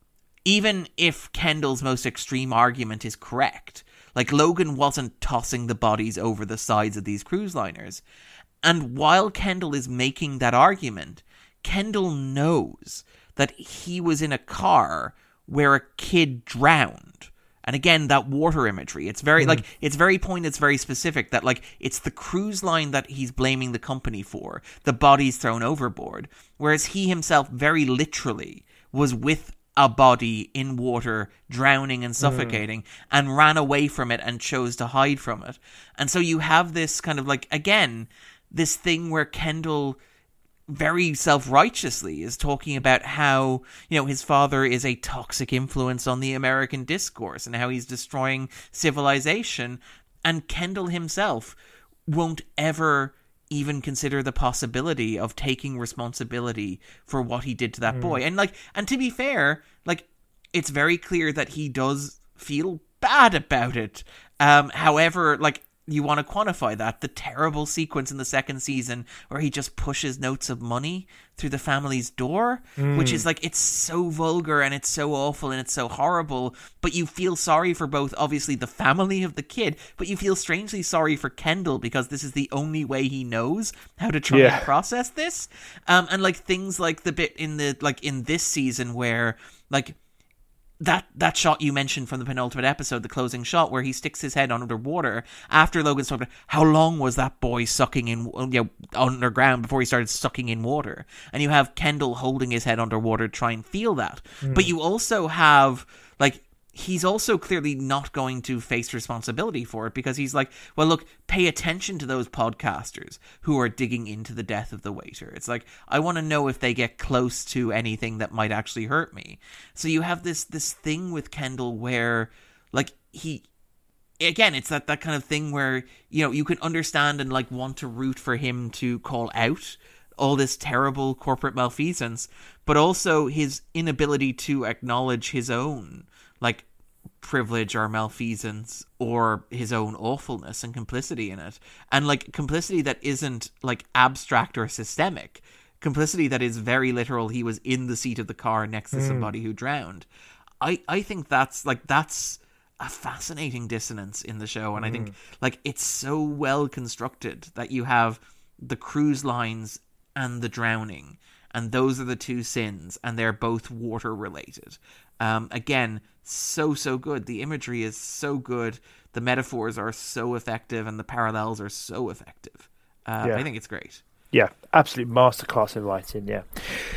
even if Kendall's most extreme argument is correct, like, Logan wasn't tossing the bodies over the sides of these cruise liners. And while Kendall is making that argument, Kendall knows that he was in a car where a kid drowned. And again, that water imagery, it's very, mm. like, it's very pointed, it's very specific, that, like, it's the cruise line that he's blaming the company for, the bodies thrown overboard. Whereas he himself, very literally, was with a body in water, drowning and suffocating, mm. and ran away from it and chose to hide from it. And so you have this kind of like, again, this thing where Kendall very self-righteously is talking about how, you know, his father is a toxic influence on the American discourse and how he's destroying civilization. And Kendall himself won't ever even consider the possibility of taking responsibility for what he did to that mm. boy. And like, and to be fair, like, it's very clear that he does feel bad about it. Um, however, like, you want to quantify that. The terrible sequence in the second season where he just pushes notes of money through the family's door, mm. which is like, it's so vulgar and it's so awful and it's so horrible, but you feel sorry for both, obviously, the family of the kid, but you feel strangely sorry for Kendall because this is the only way he knows how to try yeah. and process this. Um, and like things like the bit in the, like in this season where like, That that shot you mentioned from the penultimate episode, the closing shot, where he sticks his head underwater after Logan's talking about how long was that boy sucking in, you know, underground before he started sucking in water. And you have Kendall holding his head underwater to try and feel that. Mm. But you also have, like, he's also clearly not going to face responsibility for it because he's like, well, look, pay attention to those podcasters who are digging into the death of the waiter. It's like, I want to know if they get close to anything that might actually hurt me. So you have this this thing with Kendall where, like, he, again, it's that, that kind of thing where, you know, you can understand and, like, want to root for him to call out all this terrible corporate malfeasance, but also his inability to acknowledge his own, like, privilege or malfeasance or his own awfulness and complicity in it. And, like, complicity that isn't, like, abstract or systemic. Complicity that is very literal. He was in the seat of the car next to mm. somebody who drowned. I, I think that's, like, that's a fascinating dissonance in the show. And mm. I think, like, it's so well constructed that you have the cruise lines and the drowning. And those are the two sins. And they're both water related. Um, again, so, so good. The imagery is so good. The metaphors are so effective and the parallels are so effective. Uh, yeah. I think it's great. Yeah, absolute masterclass in writing, yeah.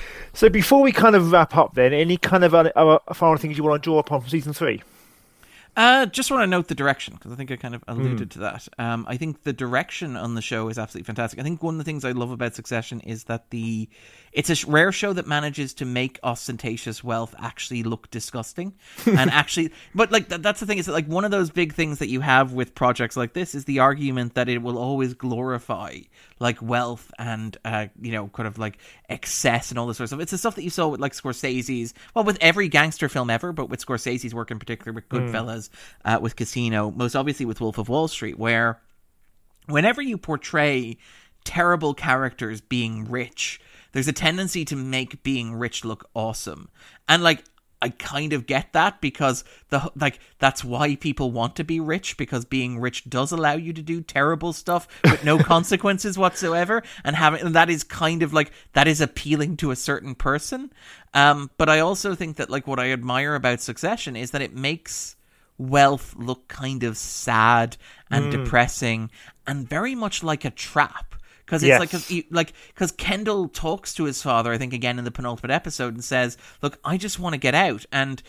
So before we kind of wrap up then, any kind of other, other final things you want to draw upon from season three? Uh, just want to note the direction, because I think I kind of alluded mm. to that. Um, I think the direction on the show is absolutely fantastic. I think one of the things I love about Succession is that the it's a rare show that manages to make ostentatious wealth actually look disgusting. and actually, but like th- that's the thing, is that like one of those big things that you have with projects like this is the argument that it will always glorify like wealth and, uh, you know, kind of like excess and all this sort of stuff. It's the stuff that you saw with like Scorsese's, well, with every gangster film ever, but with Scorsese's work in particular, with Goodfellas, mm. uh, with Casino, most obviously with Wolf of Wall Street, where whenever you portray terrible characters being rich, there's a tendency to make being rich look awesome. And like, I kind of get that, because the like that's why people want to be rich, because being rich does allow you to do terrible stuff with no consequences whatsoever, and having and that is kind of like that is appealing to a certain person. Um, but I also think that like what I admire about Succession is that it makes wealth look kind of sad and Mm. depressing and very much like a trap. Because it's Yes. like, cause he, like, because Kendall talks to his father, I think, again in the penultimate episode, and says, "Look, I just want to get out." And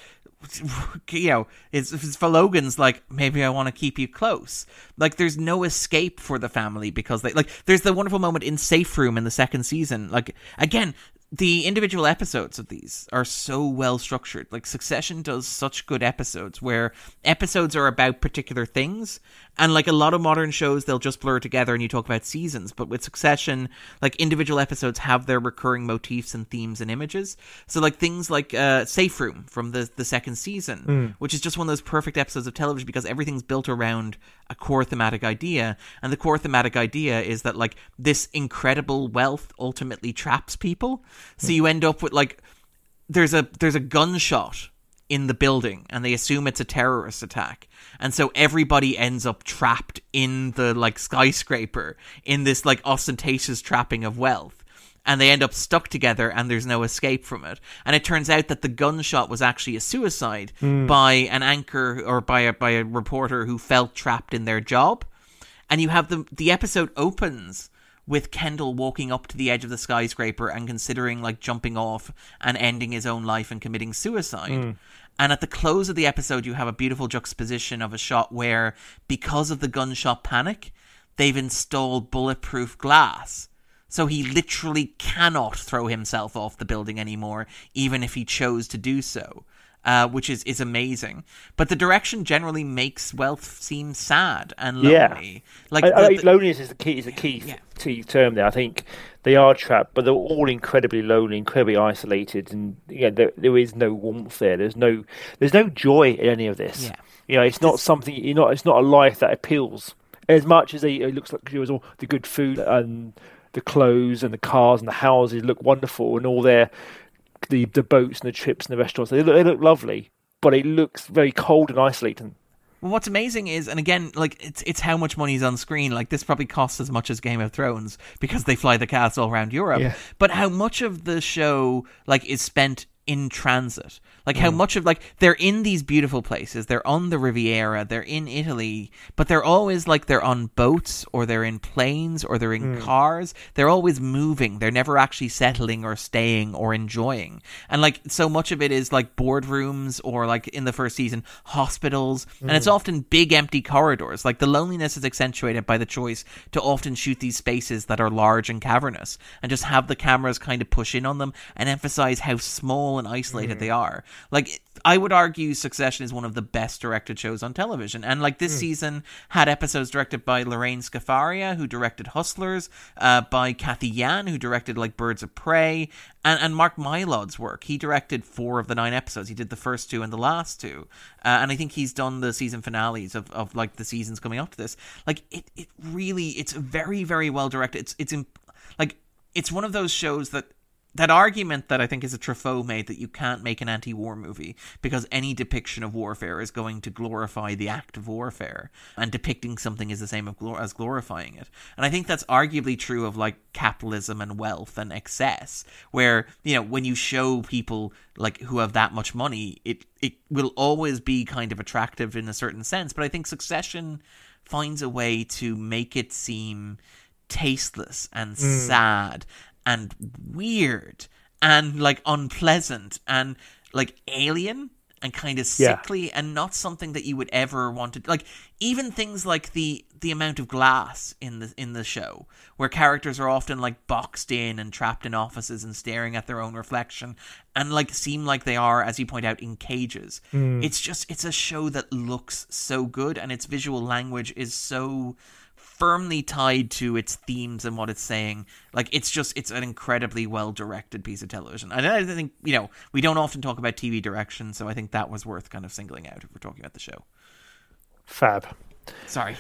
you know, it's, it's for Logan's like, maybe I want to keep you close. Like, there's no escape for the family because they like. There's the wonderful moment in Safe Room in the second season. Like, again, the individual episodes of these are so well structured. Like, Succession does such good episodes where episodes are about particular things, and like a lot of modern shows, they'll just blur together and you talk about seasons. But with Succession, like, individual episodes have their recurring motifs and themes and images. So like things like uh, Safe Room from the the second season, Mm. which is just one of those perfect episodes of television because everything's built around a core thematic idea, and the core thematic idea is that like this incredible wealth ultimately traps people. So you end up with like there's a there's a gunshot in the building and they assume it's a terrorist attack, and so everybody ends up trapped in the like skyscraper in this like ostentatious trapping of wealth. And they end up stuck together and there's no escape from it. And it turns out that the gunshot was actually a suicide Mm. by an anchor or by a, by a reporter who felt trapped in their job. And you have the the episode opens with Kendall walking up to the edge of the skyscraper and considering like jumping off and ending his own life and committing suicide. Mm. And at the close of the episode, you have a beautiful juxtaposition of a shot where, because of the gunshot panic, they've installed bulletproof glass. So he literally cannot throw himself off the building anymore, even if he chose to do so, uh, which is, is amazing. But the direction generally makes wealth seem sad and lonely. Yeah. Like I, the, I, the, loneliness is the key. Is the key, yeah. key term there. I think they are trapped, but they're all incredibly lonely, incredibly isolated, and yeah, there, there is no warmth there. There's no, there's no joy in any of this. Yeah. You know, it's not something. You know, it's not a life that appeals as much as they, it looks like. It was all the good food and the clothes and the cars and the houses look wonderful, and all their the the boats and the trips and the restaurants. They look, they look lovely, but it looks very cold and isolating. Well, what's amazing is, and again, like it's it's how much money's on screen. Like this probably costs as much as Game of Thrones because they fly the cast all around Europe. Yeah. But how much of the show like is spent in transit? Like how much of like they're in these beautiful places, they're on the Riviera, they're in Italy, but they're always like they're on boats or they're in planes or they're in Mm. cars. They're always moving. They're never actually settling or staying or enjoying. And like so much of it is like boardrooms or like in the first season hospitals, and it's Mm. often big empty corridors. Like the loneliness is accentuated by the choice to often shoot these spaces that are large and cavernous and just have the cameras kind of push in on them and emphasize how small and isolated Mm. they are. Like, I would argue Succession is one of the best directed shows on television. And, like, this Mm. season had episodes directed by Lorraine Scafaria, who directed Hustlers, uh, by Kathy Yan, who directed, like, Birds of Prey, and, and Mark Mylod's work. He directed four of the nine episodes. He did the first two and the last two. Uh, and I think he's done the season finales of, of like, the seasons coming up to this. Like, it, it really, it's very, very well directed. It's, it's, in, like, it's one of those shows that That argument that I think is a Truffaut made that you can't make an anti-war movie because any depiction of warfare is going to glorify the act of warfare, and depicting something is the same as glorifying it. And I think that's arguably true of like capitalism and wealth and excess, where, you know, when you show people like who have that much money, it it will always be kind of attractive in a certain sense. But I think Succession finds a way to make it seem tasteless and Mm. sad and weird and like unpleasant and like alien and kind of Yeah. sickly and not something that you would ever want to, like, even things like the the amount of glass in the in the show, where characters are often like boxed in and trapped in offices and staring at their own reflection and like seem like they are, as you point out, in cages. Mm. It's just it's a show that looks so good, and its visual language is so firmly tied to its themes and what it's saying. Like, it's just, it's an incredibly well-directed piece of television. And I think, you know, we don't often talk about T V direction, so I think that was worth kind of singling out if we're talking about the show. Fab. Sorry.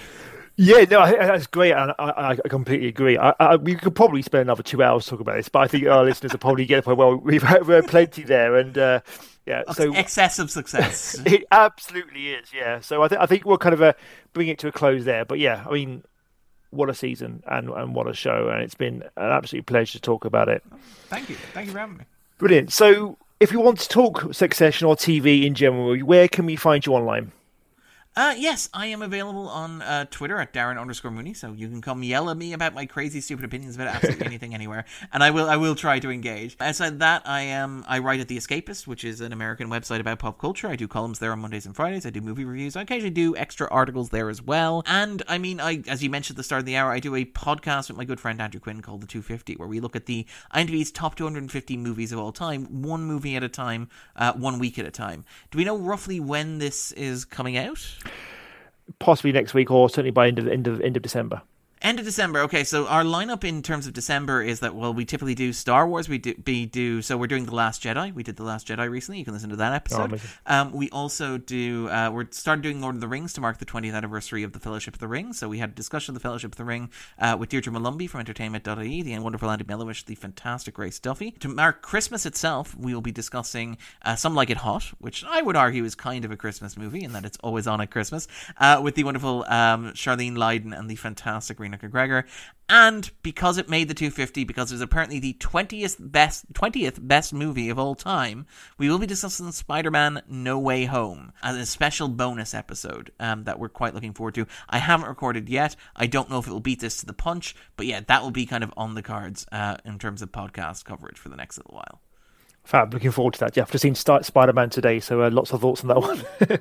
Yeah, no, I, that's great, and I, I completely agree. I, I, we could probably spend another two hours talking about this, but I think our listeners will probably get it. Well, we've heard, we've heard plenty there, and uh, yeah, so excessive success. It absolutely is. Yeah, so I think I think we'll kind of uh, bring it to a close there. But yeah, I mean, what a season and and what a show, and it's been an absolute pleasure to talk about it. Thank you, thank you for having me. Brilliant. So, if you want to talk Succession or T V in general, where can we find you online? Uh, yes, I am available on uh, Twitter at Darren underscore Mooney, so you can come yell at me about my crazy, stupid opinions about absolutely anything anywhere, and I will I will try to engage. Outside that, I am I write at The Escapist, which is an American website about pop culture. I do columns there on Mondays and Fridays. I do movie reviews. I occasionally do extra articles there as well. And, I mean, I as you mentioned at the start of the hour, I do a podcast with my good friend Andrew Quinn called The two fifty, where we look at the IMDb's top two hundred fifty movies of all time, one movie at a time, uh, one week at a time. Do we know roughly when this is coming out? Possibly next week, or certainly by end of end of end of December. End of December. Okay, so our lineup in terms of December is that, well, we typically do Star Wars. We do, we do so we're doing The Last Jedi. We did The Last Jedi recently. You can listen to that episode. Oh, um, we also do, uh, we're started doing Lord of the Rings to mark the twentieth anniversary of the Fellowship of the Ring. So we had a discussion of the Fellowship of the Ring uh, with Deirdre Malumbi from entertainment dot I E, the wonderful Andy Milovic, the fantastic Grace Duffy. To mark Christmas itself, we will be discussing uh, Some Like It Hot, which I would argue is kind of a Christmas movie in that it's always on at Christmas, uh, with the wonderful um, Charlene Lydon and the fantastic Rena McGregor. And because it made the two fifty, because it was apparently the twentieth best twentieth best movie of all time, we will be discussing Spider-Man No Way Home as a special bonus episode um, that we're quite looking forward to. I haven't recorded yet. I don't know if it will beat this to the punch, but yeah, that will be kind of on the cards uh, in terms of podcast coverage for the next little while. Fab, looking forward to that. Yeah, I've just seen Spider-Man today, so uh, lots of thoughts on that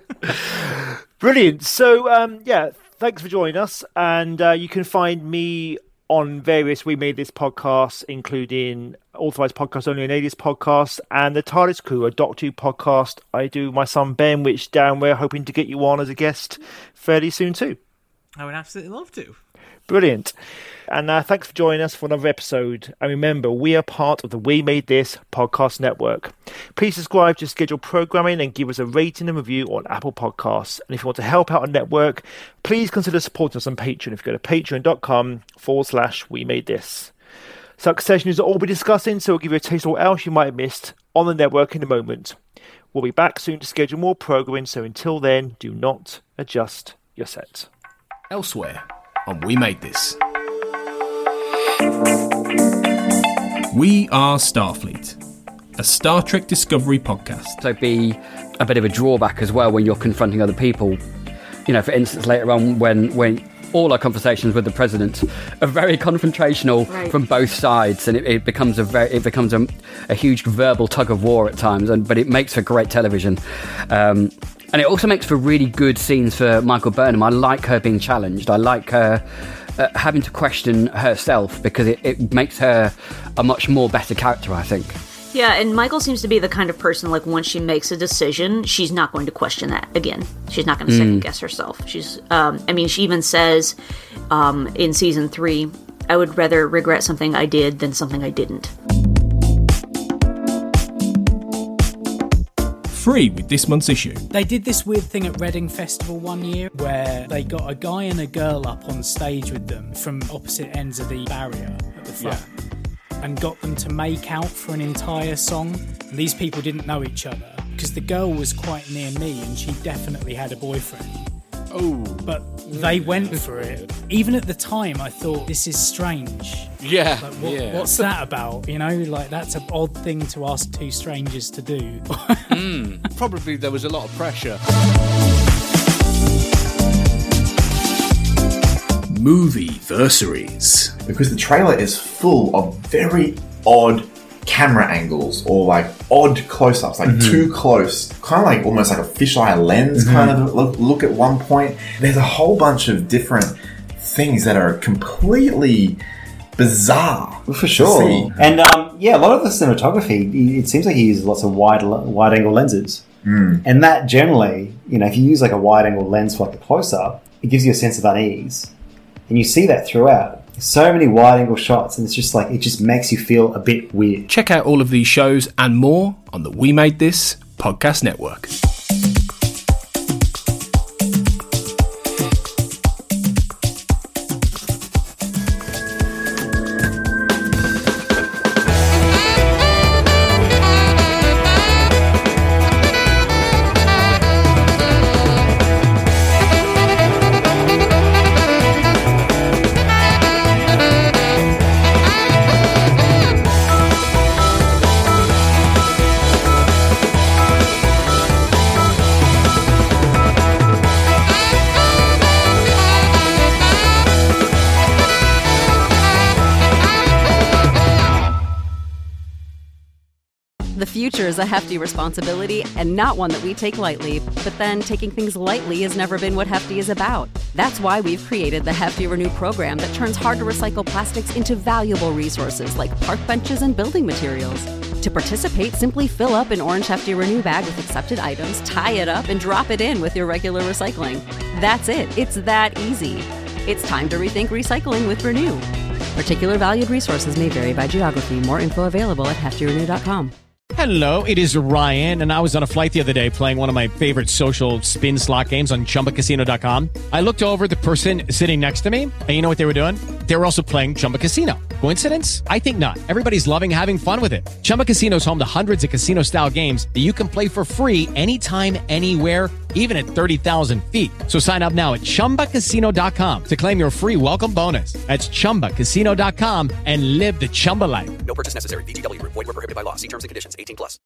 one. Brilliant. So, um, yeah, thanks for joining us. And uh, you can find me on various We Made This podcasts, including Authorized Podcast Only and Alias podcast, and the TARDIS Crew, a Doctor Who podcast I do my son Ben, which, Darren, we're hoping to get you on as a guest fairly soon too. I would absolutely love to. Brilliant. And uh, thanks for joining us for another episode. And remember, we are part of the We Made This podcast network. Please subscribe to Scheduled Programming and give us a rating and review on Apple Podcasts. And if you want to help out our network, please consider supporting us on Patreon. If you go to patreon.com forward slash We Made This. Succession is all we'll be discussing, so we'll give you a taste of what else you might have missed on the network in a moment. We'll be back soon to schedule more programming, so until then, do not adjust your set. Elsewhere on We Made This. We are Starfleet, a Star Trek Discovery podcast. So be a bit of a drawback as well when you're confronting other people. You know, for instance, later on when, when all our conversations with the president are very confrontational right. from both sides, and it, it becomes a very it becomes a, a huge verbal tug of war at times. And but it makes for great television. Um, And it also makes for really good scenes for Michael Burnham. I like her being challenged. I like her uh, having to question herself, because it, it makes her a much more better character, I think. Yeah, and Michael seems to be the kind of person, like, once she makes a decision, she's not going to question that again. She's not going to mm. second guess herself. She's, um, I mean, she even says um, in season three, I would rather regret something I did than something I didn't. Free with this month's issue. They did this weird thing at Reading Festival one year where they got a guy and a girl up on stage with them from opposite ends of the barrier at the front yeah. and got them to make out for an entire song. And these people didn't know each other because the girl was quite near me and she definitely had a boyfriend. Oh. But they went for it. Even at the time, I thought, this is strange. Yeah. Like, what, yeah. What's that about? You know, like, that's an odd thing to ask two strangers to do. mm, probably there was a lot of pressure. Movie-versaries. Because the trailer is full of very odd camera angles or like odd close-ups, like mm-hmm. too close, kind of like almost like a fisheye lens mm-hmm. kind of look, look at one point. There's a whole bunch of different things that are completely bizarre. For sure. And um, yeah, a lot of the cinematography, it seems like he uses lots of wide wide angle lenses. Mm. And that generally, you know, if you use like a wide angle lens for like a close-up, it gives you a sense of unease. And you see that throughout. So many wide angle shots, and it's just like, it just makes you feel a bit weird. Check out all of these shows and more on the We Made This podcast network. future is a hefty responsibility and not one that we take lightly, but then taking things lightly has never been what Hefty is about. That's why we've created the Hefty Renew program that turns hard-to-recycle plastics into valuable resources like park benches and building materials. To participate, simply fill up an orange Hefty Renew bag with accepted items, tie it up, and drop it in with your regular recycling. That's it. It's that easy. It's time to rethink recycling with Renew. Particular valued resources may vary by geography. More info available at hefty renew dot com. Hello, it is Ryan, and I was on a flight the other day playing one of my favorite social spin slot games on chumba casino dot com. I looked over at the person sitting next to me, and you know what they were doing? They were also playing Chumba Casino. Coincidence? I think not. Everybody's loving having fun with it. Chumba Casino is home to hundreds of casino-style games that you can play for free anytime, anywhere, even at thirty thousand feet. So sign up now at chumba casino dot com to claim your free welcome bonus. That's chumba casino dot com and live the Chumba life. No purchase necessary. V G W. Void where prohibited by law. See terms and conditions. eighteen plus.